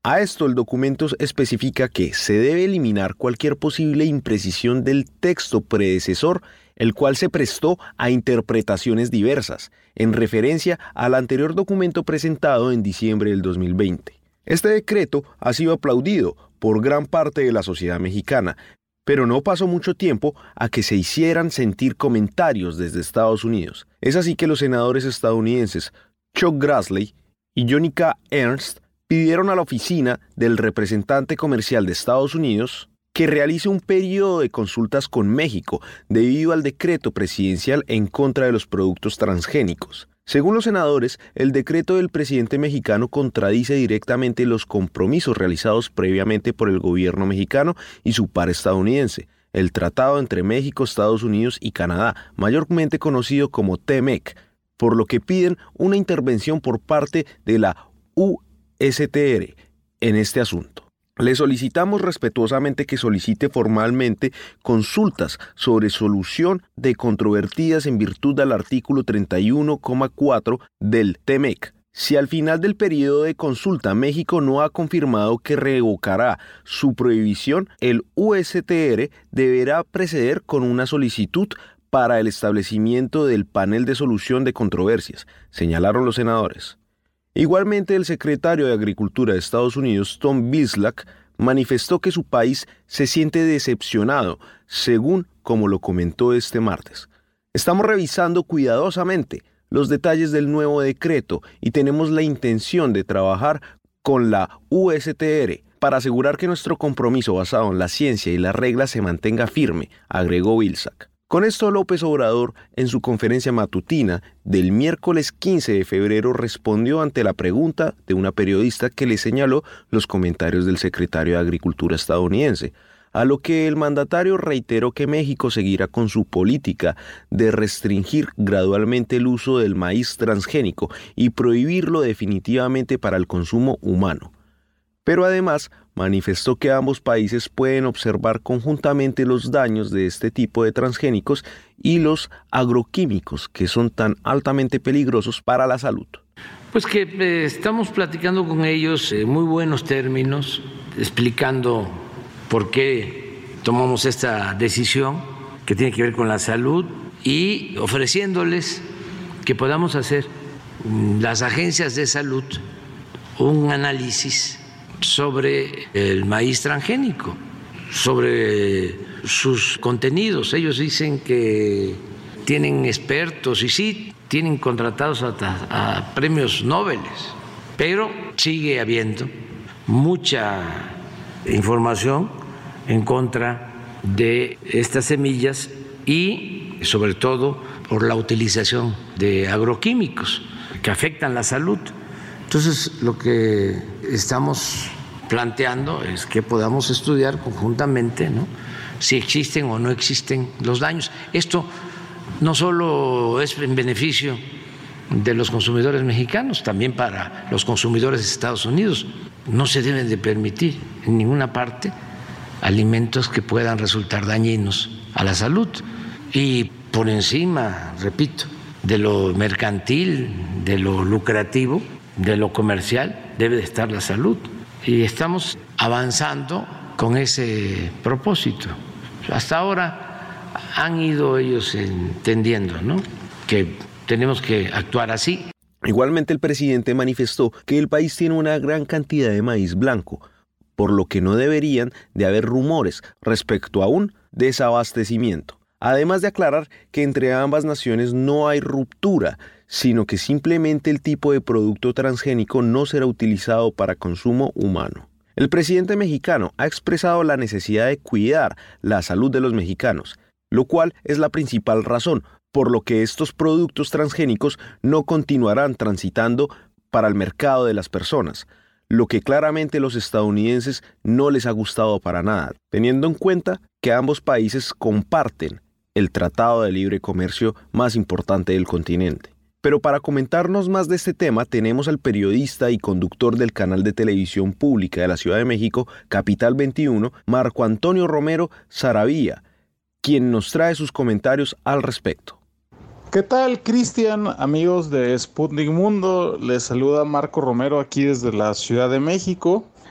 A esto el documento especifica que se debe eliminar cualquier posible imprecisión del texto predecesor, el cual se prestó a interpretaciones diversas, en referencia al anterior documento presentado en diciembre del dos mil veinte. Este decreto ha sido aplaudido por gran parte de la sociedad mexicana, pero no pasó mucho tiempo a que se hicieran sentir comentarios desde Estados Unidos. Es así que los senadores estadounidenses Chuck Grassley y Johnny K. Ernst pidieron a la oficina del representante comercial de Estados Unidos que realice un periodo de consultas con México debido al decreto presidencial en contra de los productos transgénicos. Según los senadores, el decreto del presidente mexicano contradice directamente los compromisos realizados previamente por el gobierno mexicano y su par estadounidense, el tratado entre México, Estados Unidos y Canadá, mayormente conocido como T M E C, por lo que piden una intervención por parte de la U S T R en este asunto. Le solicitamos respetuosamente que solicite formalmente consultas sobre solución de controvertidas en virtud del artículo treinta y uno coma cuatro del T M E C. Si al final del periodo de consulta México no ha confirmado que revocará su prohibición, el U S T R deberá proceder con una solicitud para el establecimiento del panel de solución de controversias, señalaron los senadores. Igualmente, el secretario de Agricultura de Estados Unidos, Tom Vilsack, manifestó que su país se siente decepcionado, según como lo comentó este martes. Estamos revisando cuidadosamente los detalles del nuevo decreto y tenemos la intención de trabajar con la U S T R para asegurar que nuestro compromiso basado en la ciencia y las reglas se mantenga firme, agregó Vilsack. Con esto, López Obrador, en su conferencia matutina del miércoles quince de febrero, respondió ante la pregunta de una periodista que le señaló los comentarios del secretario de Agricultura estadounidense, a lo que el mandatario reiteró que México seguirá con su política de restringir gradualmente el uso del maíz transgénico y prohibirlo definitivamente para el consumo humano. Pero además manifestó que ambos países pueden observar conjuntamente los daños de este tipo de transgénicos y los agroquímicos que son tan altamente peligrosos para la salud. Pues que eh, estamos platicando con ellos en muy buenos términos, explicando por qué tomamos esta decisión que tiene que ver con la salud y ofreciéndoles que podamos hacer las agencias de salud un análisis sobre el maíz transgénico, sobre sus contenidos. Ellos dicen que tienen expertos y sí, tienen contratados hasta a premios Nobel, pero sigue habiendo mucha información en contra de estas semillas y sobre todo por la utilización de agroquímicos que afectan la salud. Entonces, lo que estamos planteando es que podamos estudiar conjuntamente, ¿no?, si existen o no existen los daños. Esto no solo es en beneficio de los consumidores mexicanos, también para los consumidores de Estados Unidos. No se deben de permitir en ninguna parte alimentos que puedan resultar dañinos a la salud. Y por encima, repito, de lo mercantil, de lo lucrativo, de lo comercial, debe de estar la salud. Y estamos avanzando con ese propósito. Hasta ahora han ido ellos entendiendo, ¿no?, que tenemos que actuar así. Igualmente, el presidente manifestó que el país tiene una gran cantidad de maíz blanco, por lo que no deberían de haber rumores respecto a un desabastecimiento. Además de aclarar que entre ambas naciones no hay ruptura, sino que simplemente el tipo de producto transgénico no será utilizado para consumo humano. El presidente mexicano ha expresado la necesidad de cuidar la salud de los mexicanos, lo cual es la principal razón por lo que estos productos transgénicos no continuarán transitando para el mercado de las personas, lo que claramente los estadounidenses no les ha gustado para nada, teniendo en cuenta que ambos países comparten el Tratado de Libre Comercio más importante del continente. Pero para comentarnos más de este tema tenemos al periodista y conductor del canal de televisión pública de la Ciudad de México, Capital veintiuno, Marco Antonio Romero Saravía, quien nos trae sus comentarios al respecto. ¿Qué tal, Cristian? Amigos de Sputnik Mundo, les saluda Marco Romero aquí desde la Ciudad de México.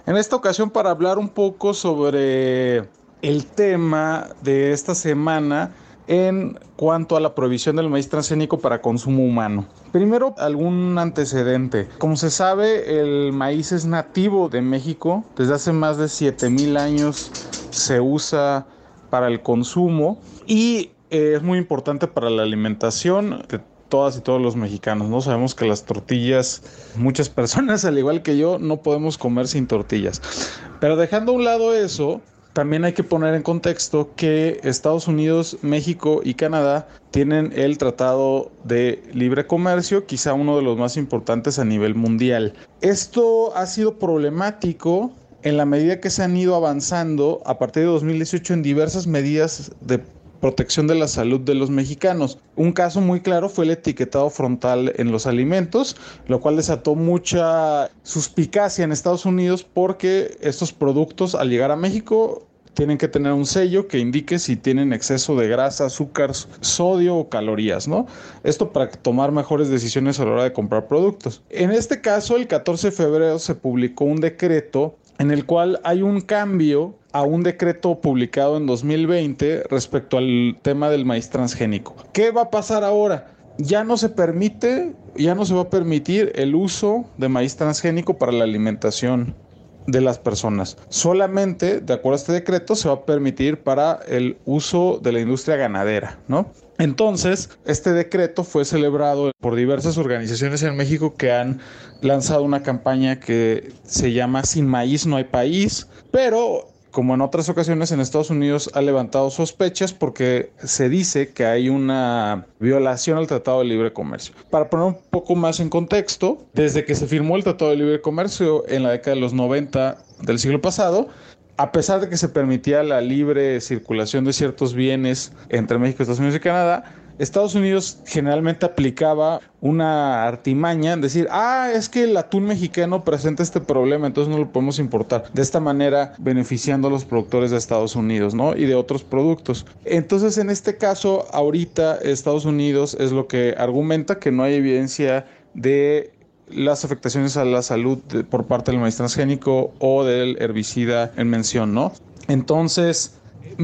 En esta ocasión para hablar un poco sobre el tema de esta semana en cuanto a la prohibición del maíz transgénico para consumo humano. Primero, algún antecedente. Como se sabe, el maíz es nativo de México. Desde hace más de siete mil años se usa para el consumo y eh, es muy importante para la alimentación de todas y todos los mexicanos, ¿no? Sabemos que las tortillas, muchas personas, al igual que yo, no podemos comer sin tortillas. Pero dejando a un lado eso, también hay que poner en contexto que Estados Unidos, México y Canadá tienen el Tratado de Libre Comercio, quizá uno de los más importantes a nivel mundial. Esto ha sido problemático en la medida que se han ido avanzando a partir de dos mil dieciocho en diversas medidas de protección de la salud de los mexicanos. Un caso muy claro fue el etiquetado frontal en los alimentos, lo cual desató mucha suspicacia en Estados Unidos porque estos productos al llegar a México tienen que tener un sello que indique si tienen exceso de grasa, azúcar, sodio o calorías, ¿no? Esto para tomar mejores decisiones a la hora de comprar productos. En este caso, el catorce de febrero se publicó un decreto en el cual hay un cambio a un decreto publicado en dos mil veinte respecto al tema del maíz transgénico. ¿Qué va a pasar ahora? Ya no se permite, ya no se va a permitir el uso de maíz transgénico para la alimentación de las personas. Solamente, de acuerdo a este decreto, se va a permitir para el uso de la industria ganadera, ¿no? Entonces, este decreto fue celebrado por diversas organizaciones en México que han lanzado una campaña que se llama Sin maíz no hay país, pero como en otras ocasiones en Estados Unidos ha levantado sospechas porque se dice que hay una violación al Tratado de Libre Comercio. Para poner un poco más en contexto, desde que se firmó el Tratado de Libre Comercio en la década de los noventa del siglo pasado, a pesar de que se permitía la libre circulación de ciertos bienes entre México, Estados Unidos y Canadá, Estados Unidos generalmente aplicaba una artimaña, decir, ah, es que el atún mexicano presenta este problema, entonces no lo podemos importar. De esta manera, beneficiando a los productores de Estados Unidos, ¿no? Y de otros productos. Entonces, en este caso, ahorita Estados Unidos es lo que argumenta que no hay evidencia de las afectaciones a la salud de, por parte del maíz transgénico o del herbicida en mención, ¿no? Entonces,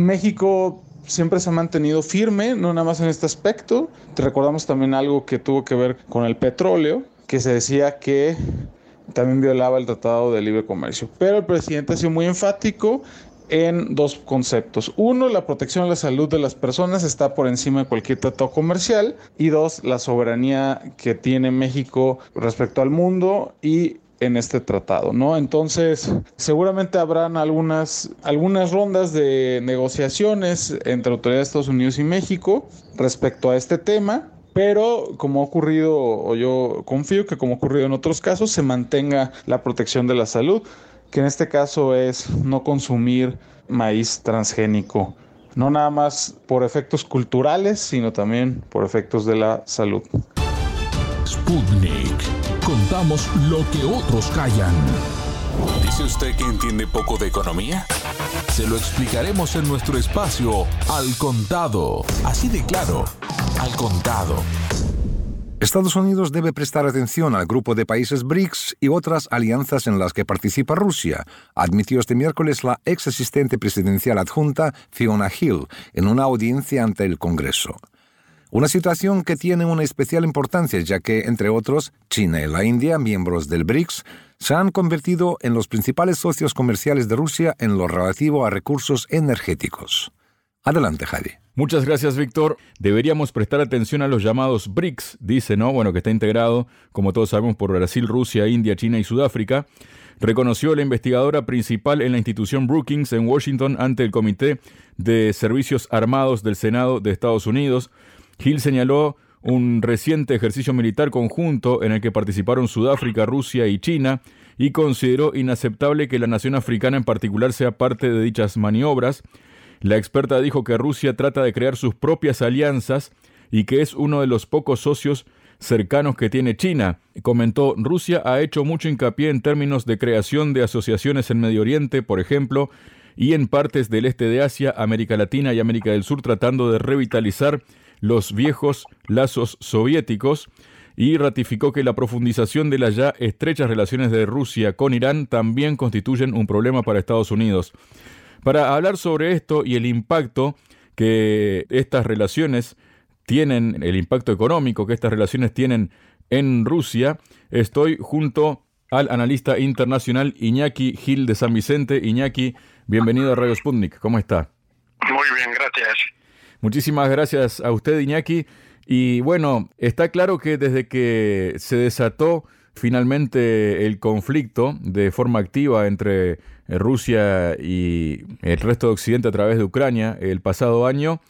México siempre se ha mantenido firme, no nada más en este aspecto. Te recordamos también algo que tuvo que ver con el petróleo, que se decía que también violaba el Tratado de Libre Comercio. Pero el presidente ha sido muy enfático en dos conceptos. Uno, la protección de la salud de las personas está por encima de cualquier tratado comercial. Y dos, la soberanía que tiene México respecto al mundo y en este tratado, ¿no? Entonces, seguramente habrán algunas, algunas rondas de negociaciones entre autoridades de Estados Unidos y México respecto a este tema, pero como ha ocurrido, o yo confío que como ha ocurrido en otros casos, se mantenga la protección de la salud, que en este caso es no consumir maíz transgénico, no nada más por efectos culturales, sino también por efectos de la salud. Sputnik. Contamos lo que otros callan. ¿Dice usted que entiende poco de economía? Se lo explicaremos en nuestro espacio Al Contado. Así de claro, Al Contado. Estados Unidos debe prestar atención al grupo de países BRICS y otras alianzas en las que participa Rusia, admitió este miércoles la ex asistente presidencial adjunta Fiona Hill en una audiencia ante el Congreso. Una situación que tiene una especial importancia ya que, entre otros, China y la India, miembros del BRICS, se han convertido en los principales socios comerciales de Rusia en lo relativo a recursos energéticos. Adelante, Javi. Muchas gracias, Víctor. Deberíamos prestar atención a los llamados BRICS, dice, ¿no? Bueno, que está integrado, como todos sabemos, por Brasil, Rusia, India, China y Sudáfrica. Reconoció la investigadora principal en la institución Brookings en Washington ante el Comité de Servicios Armados del Senado de Estados Unidos. Hill señaló un reciente ejercicio militar conjunto en el que participaron Sudáfrica, Rusia y China y consideró inaceptable que la nación africana en particular sea parte de dichas maniobras. La experta dijo que Rusia trata de crear sus propias alianzas y que es uno de los pocos socios cercanos que tiene China. Comentó, Rusia ha hecho mucho hincapié en términos de creación de asociaciones en Medio Oriente, por ejemplo, y en partes del este de Asia, América Latina y América del Sur, tratando de revitalizar los viejos lazos soviéticos. y ratificó que la profundización de las ya estrechas relaciones de Rusia con Irán también constituyen un problema para Estados Unidos. Para hablar sobre esto y el impacto que estas relaciones tienen, el impacto económico que estas relaciones tienen en Rusia, estoy junto al analista internacional Iñaki Gil de San Vicente. Iñaki, bienvenido a Radio Sputnik. ¿Cómo está? Muy bien, gracias. Muchísimas gracias a usted, Iñaki. Y bueno, está claro que desde que se desató finalmente el conflicto de forma activa entre Rusia y el resto de Occidente a través de Ucrania el pasado año,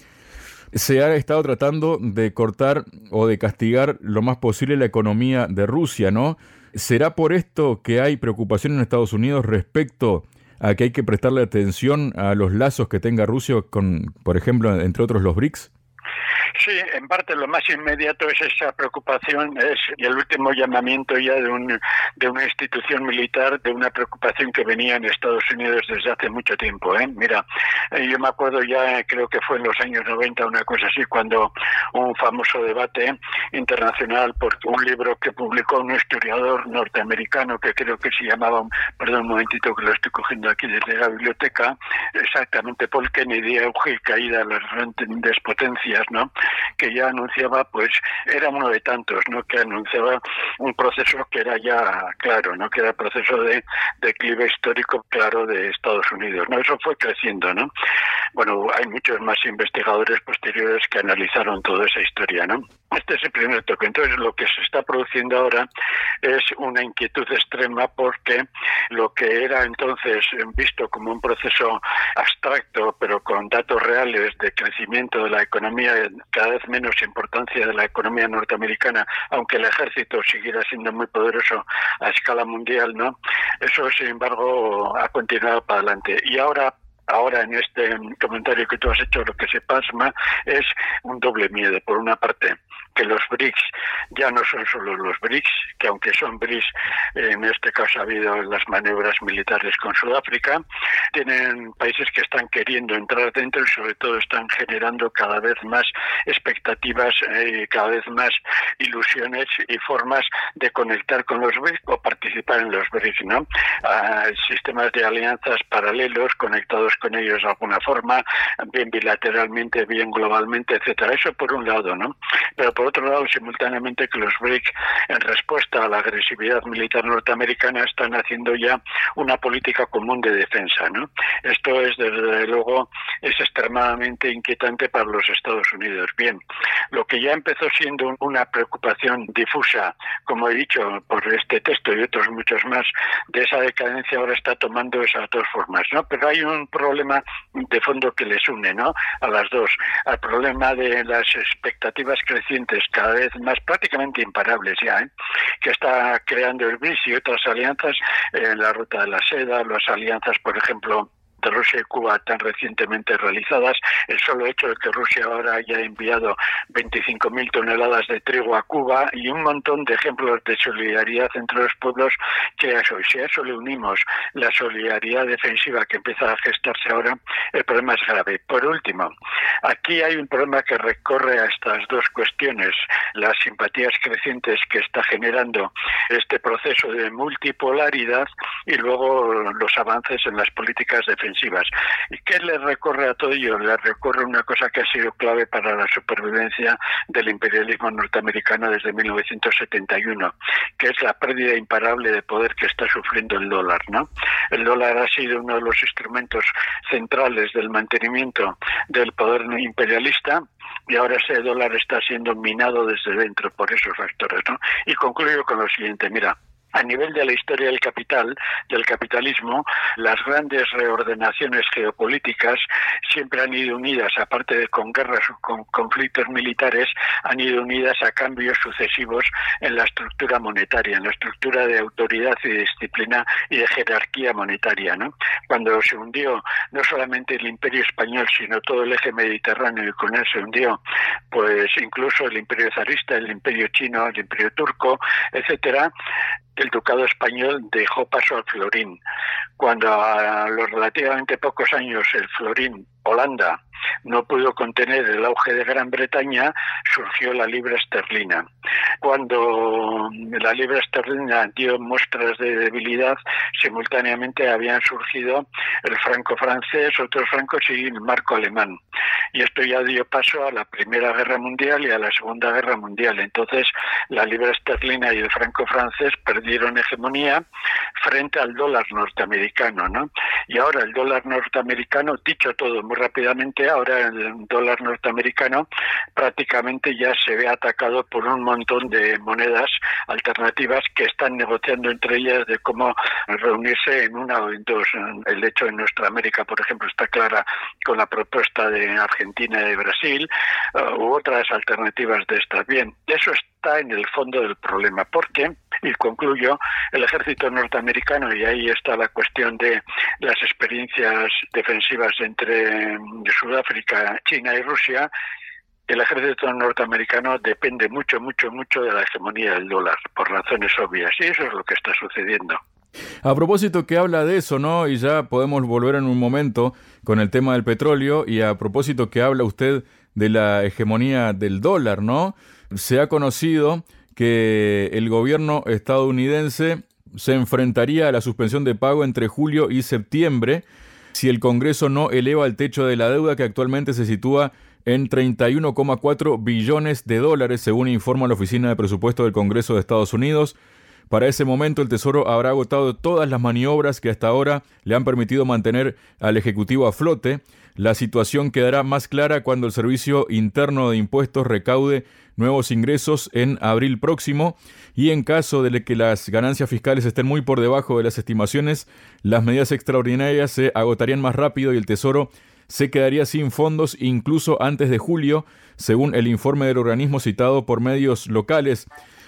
se ha estado tratando de cortar o de castigar lo más posible la economía de Rusia, ¿no? ¿Será por esto que hay preocupación en Estados Unidos respecto a que hay que prestarle atención a los lazos que tenga Rusia con, por ejemplo, entre otros los BRICS? Sí, en parte lo más inmediato es esa preocupación, es el último llamamiento ya de un de una institución militar, de una preocupación que venía en Estados Unidos desde hace mucho tiempo. ¿eh? Mira, yo me acuerdo ya, creo que fue en los años noventa, una cosa así, cuando un famoso debate internacional por un libro que publicó un historiador norteamericano que creo que se llamaba, perdón un momentito que lo estoy cogiendo aquí desde la biblioteca, exactamente Paul Kennedy, auge y caída de las grandes potencias, ¿no? Que ya anunciaba, pues era uno de tantos, ¿no? Que anunciaba un proceso que era ya claro, ¿no? Que era el proceso de declive histórico claro de Estados Unidos, ¿no? Eso fue creciendo, ¿no? Bueno, hay muchos más investigadores posteriores que analizaron toda esa historia, ¿no? Este es el primer toque. Entonces, lo que se está produciendo ahora es una inquietud extrema porque lo que era entonces visto como un proceso abstracto, pero con datos reales de crecimiento de la economía, cada vez menos importancia de la economía norteamericana, aunque el ejército siguiera siendo muy poderoso a escala mundial, ¿no? Eso, sin embargo, ha continuado para adelante. Y ahora Ahora, en este comentario que tú has hecho, lo que se plasma es un doble miedo. Por una parte, que los BRICS ya no son solo los BRICS, que aunque son BRICS, en este caso ha habido las maniobras militares con Sudáfrica, tienen países que están queriendo entrar dentro y sobre todo están generando cada vez más expectativas, eh, cada vez más ilusiones y formas de conectar con los BRICS o participar en los BRICS, ¿no? Ah, sistemas de alianzas paralelos conectados con ellos de alguna forma, bien bilateralmente, bien globalmente, etcétera. Eso por un lado, ¿no? Pero por otro lado, simultáneamente que los BRICS, en respuesta a la agresividad militar norteamericana, están haciendo ya una política común de defensa, ¿no? Esto es, desde luego, es extremadamente inquietante para los Estados Unidos. Bien, lo que ya empezó siendo una preocupación difusa, como he dicho, por este texto y otros muchos más, de esa decadencia ahora está tomando esas dos formas, ¿no? Pero hay un problema de fondo que les une, ¿no? A las dos, al problema de las expectativas crecientes cada vez más prácticamente imparables ya, ¿eh? Que está creando el BRICS y otras alianzas en la ruta de la seda, las alianzas, por ejemplo, de Rusia y Cuba tan recientemente realizadas, el solo hecho de que Rusia ahora haya enviado veinticinco mil toneladas de trigo a Cuba y un montón de ejemplos de solidaridad entre los pueblos, que a eso, y si a eso le unimos la solidaridad defensiva que empieza a gestarse ahora, el problema es grave. Por último, aquí hay un problema que recorre a estas dos cuestiones, las simpatías crecientes que está generando este proceso de multipolaridad y luego los avances en las políticas defensivas. ¿Y qué le recorre a todo ello? Le recorre una cosa que ha sido clave para la supervivencia del imperialismo norteamericano desde mil novecientos setenta y uno, que es la pérdida imparable de poder que está sufriendo el dólar, ¿no? El dólar ha sido uno de los instrumentos centrales del mantenimiento del poder imperialista y ahora ese dólar está siendo minado desde dentro por esos factores, ¿no? Y concluyo con lo siguiente, mira. A nivel de la historia del capital, del capitalismo, las grandes reordenaciones geopolíticas siempre han ido unidas, aparte de con guerras o con conflictos militares, han ido unidas a cambios sucesivos en la estructura monetaria, en la estructura de autoridad y de disciplina y de jerarquía monetaria, ¿no? Cuando se hundió no solamente el Imperio Español, sino todo el eje mediterráneo, y con él se hundió, pues incluso el Imperio zarista, el Imperio chino, el Imperio turco, etcétera, el ducado español dejó paso al florín. Cuando a los relativamente pocos años el florín, Holanda, no pudo contener el auge de Gran Bretaña, surgió la libra esterlina. Cuando la libra esterlina dio muestras de debilidad, simultáneamente habían surgido el franco francés, otros francos y el marco alemán. Y esto ya dio paso a la Primera Guerra Mundial y a la Segunda Guerra Mundial. Entonces, la libra esterlina y el franco francés perdieron hegemonía frente al dólar norteamericano, ¿no? Y ahora el dólar norteamericano, dicho todo muy rápidamente, ahora el dólar norteamericano prácticamente ya se ve atacado por un montón de monedas alternativas que están negociando entre ellas de cómo reunirse en una o en dos. El hecho en nuestra América, por ejemplo, está clara con la propuesta de Argentina y de Brasil, uh, u otras alternativas de estas. Bien, eso está en el fondo del problema, porque, y concluyo, el ejército norteamericano, y ahí está la cuestión de las experiencias defensivas entre Sudáfrica, China y Rusia, el ejército norteamericano depende mucho, mucho, mucho de la hegemonía del dólar, por razones obvias, y eso es lo que está sucediendo. A propósito que habla de eso, ¿no? Y ya podemos volver en un momento con el tema del petróleo, y a propósito que habla usted de la hegemonía del dólar, ¿no? Se ha conocido que el gobierno estadounidense se enfrentaría a la suspensión de pago entre julio y septiembre si el Congreso no eleva el techo de la deuda, que actualmente se sitúa en treinta y uno coma cuatro billones de dólares, según informa la Oficina de Presupuesto del Congreso de Estados Unidos. Para ese momento, el Tesoro habrá agotado todas las maniobras que hasta ahora le han permitido mantener al Ejecutivo a flote. La situación quedará más clara cuando el Servicio Interno de Impuestos recaude nuevos ingresos en abril próximo, y en caso de que las ganancias fiscales estén muy por debajo de las estimaciones, las medidas extraordinarias se agotarían más rápido y el Tesoro se quedaría sin fondos incluso antes de julio, según el informe del organismo citado por medios locales.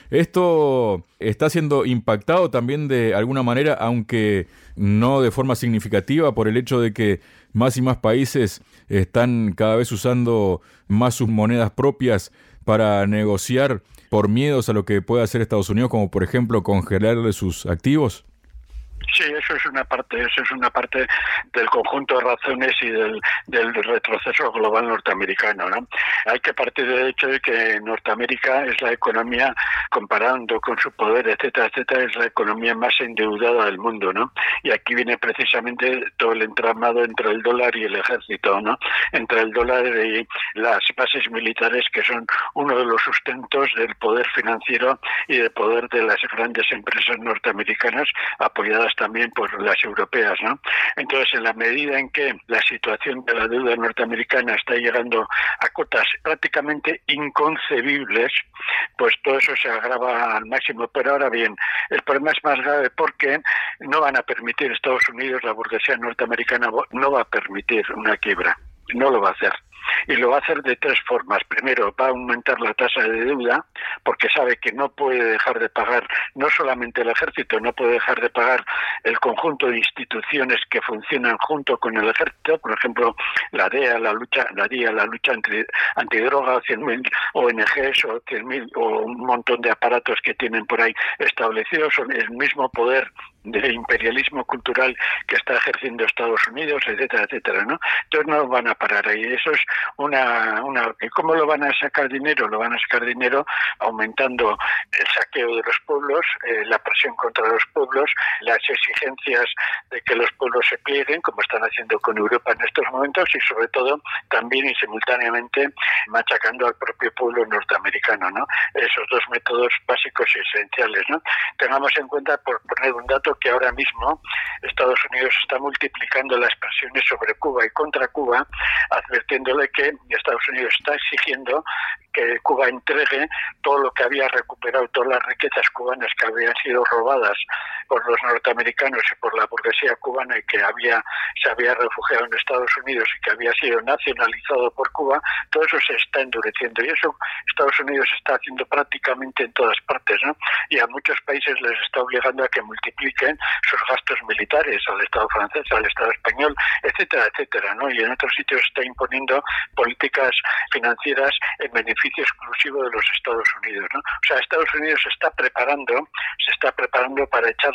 Esto está siendo impactado también de alguna manera, aunque no de forma significativa, por el hecho de que más y más países están cada vez usando más sus monedas propias para negociar por miedos a lo que puede hacer Estados Unidos, como por ejemplo congelarle sus activos. Sí, eso es una parte, eso es una parte del conjunto de razones y del, del retroceso global norteamericano, ¿no? Hay que partir del hecho de que Norteamérica es la economía, comparando con su poder, etcétera, etcétera, es la economía más endeudada del mundo, ¿no? Y aquí viene precisamente todo el entramado entre el dólar y el ejército, ¿no? Entre el dólar y las bases militares, que son uno de los sustentos del poder financiero y del poder de las grandes empresas norteamericanas, apoyadas también por las europeas, ¿no? Entonces, en la medida en que la situación de la deuda norteamericana está llegando a cotas prácticamente inconcebibles, pues todo eso se agrava al máximo. Pero ahora bien, el problema es más grave porque no van a permitir Estados Unidos, la burguesía norteamericana no va a permitir una quiebra, no lo va a hacer. Y lo va a hacer de tres formas. Primero, va a aumentar la tasa de deuda, porque sabe que no puede dejar de pagar, no solamente el ejército, no puede dejar de pagar el conjunto de instituciones que funcionan junto con el ejército, por ejemplo, la D E A, la lucha, la D I A, la lucha anti, antidroga, cien mil O N Ges o cien mil o un montón de aparatos que tienen por ahí establecidos, son el mismo poder de imperialismo cultural que está ejerciendo Estados Unidos, etcétera, etcétera, ¿no? Entonces no van a parar ahí. Eso es una, una... ¿Cómo lo van a sacar dinero? Lo van a sacar dinero aumentando el saqueo de los pueblos, eh, la presión contra los pueblos, las exigencias de que los pueblos se plieguen, como están haciendo con Europa en estos momentos, y sobre todo también y simultáneamente machacando al propio pueblo norteamericano, ¿no? Esos dos métodos básicos y esenciales, ¿no? Tengamos en cuenta, por poner un dato, que ahora mismo Estados Unidos está multiplicando las presiones sobre Cuba y contra Cuba, advirtiéndole que Estados Unidos está exigiendo que Cuba entregue todo lo que había recuperado, todas las riquezas cubanas que habían sido robadas por los norteamericanos y por la burguesía cubana y que había se había refugiado en Estados Unidos y que había sido nacionalizado por Cuba. Todo eso se está endureciendo y eso Estados Unidos está haciendo prácticamente en todas partes, ¿no? Y a muchos países les está obligando a que multipliquen sus gastos militares, al Estado francés, al Estado español, etcétera, etcétera, ¿no? Y en otros sitios está imponiendo políticas financieras en beneficio exclusivo de los Estados Unidos, ¿no? O sea, Estados Unidos se está preparando, se está preparando para echar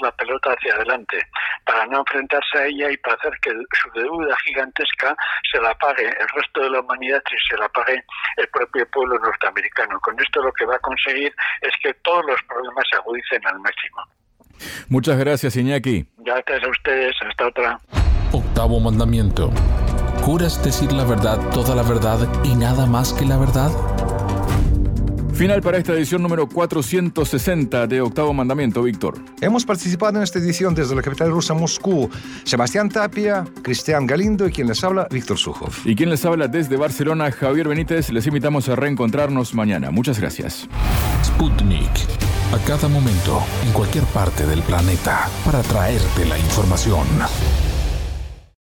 la pelota hacia adelante, para no enfrentarse a ella y para hacer que su deuda gigantesca se la pague el resto de la humanidad y se la pague el propio pueblo norteamericano. Con esto lo que va a conseguir es que todos los problemas se agudicen al máximo. Muchas gracias, Iñaki. Gracias a ustedes. Hasta otra. Octavo mandamiento. ¿Juras decir la verdad, toda la verdad y nada más que la verdad? Final para esta edición número cuatrocientos sesenta de Octavo Mandamiento, Víctor. Hemos participado en esta edición desde la capital rusa, Moscú, Sebastián Tapia, Cristian Galindo y quien les habla, Víctor Sujov. Y quien les habla desde Barcelona, Javier Benítez. Les invitamos a reencontrarnos mañana. Muchas gracias. Sputnik. A cada momento, en cualquier parte del planeta, para traerte la información.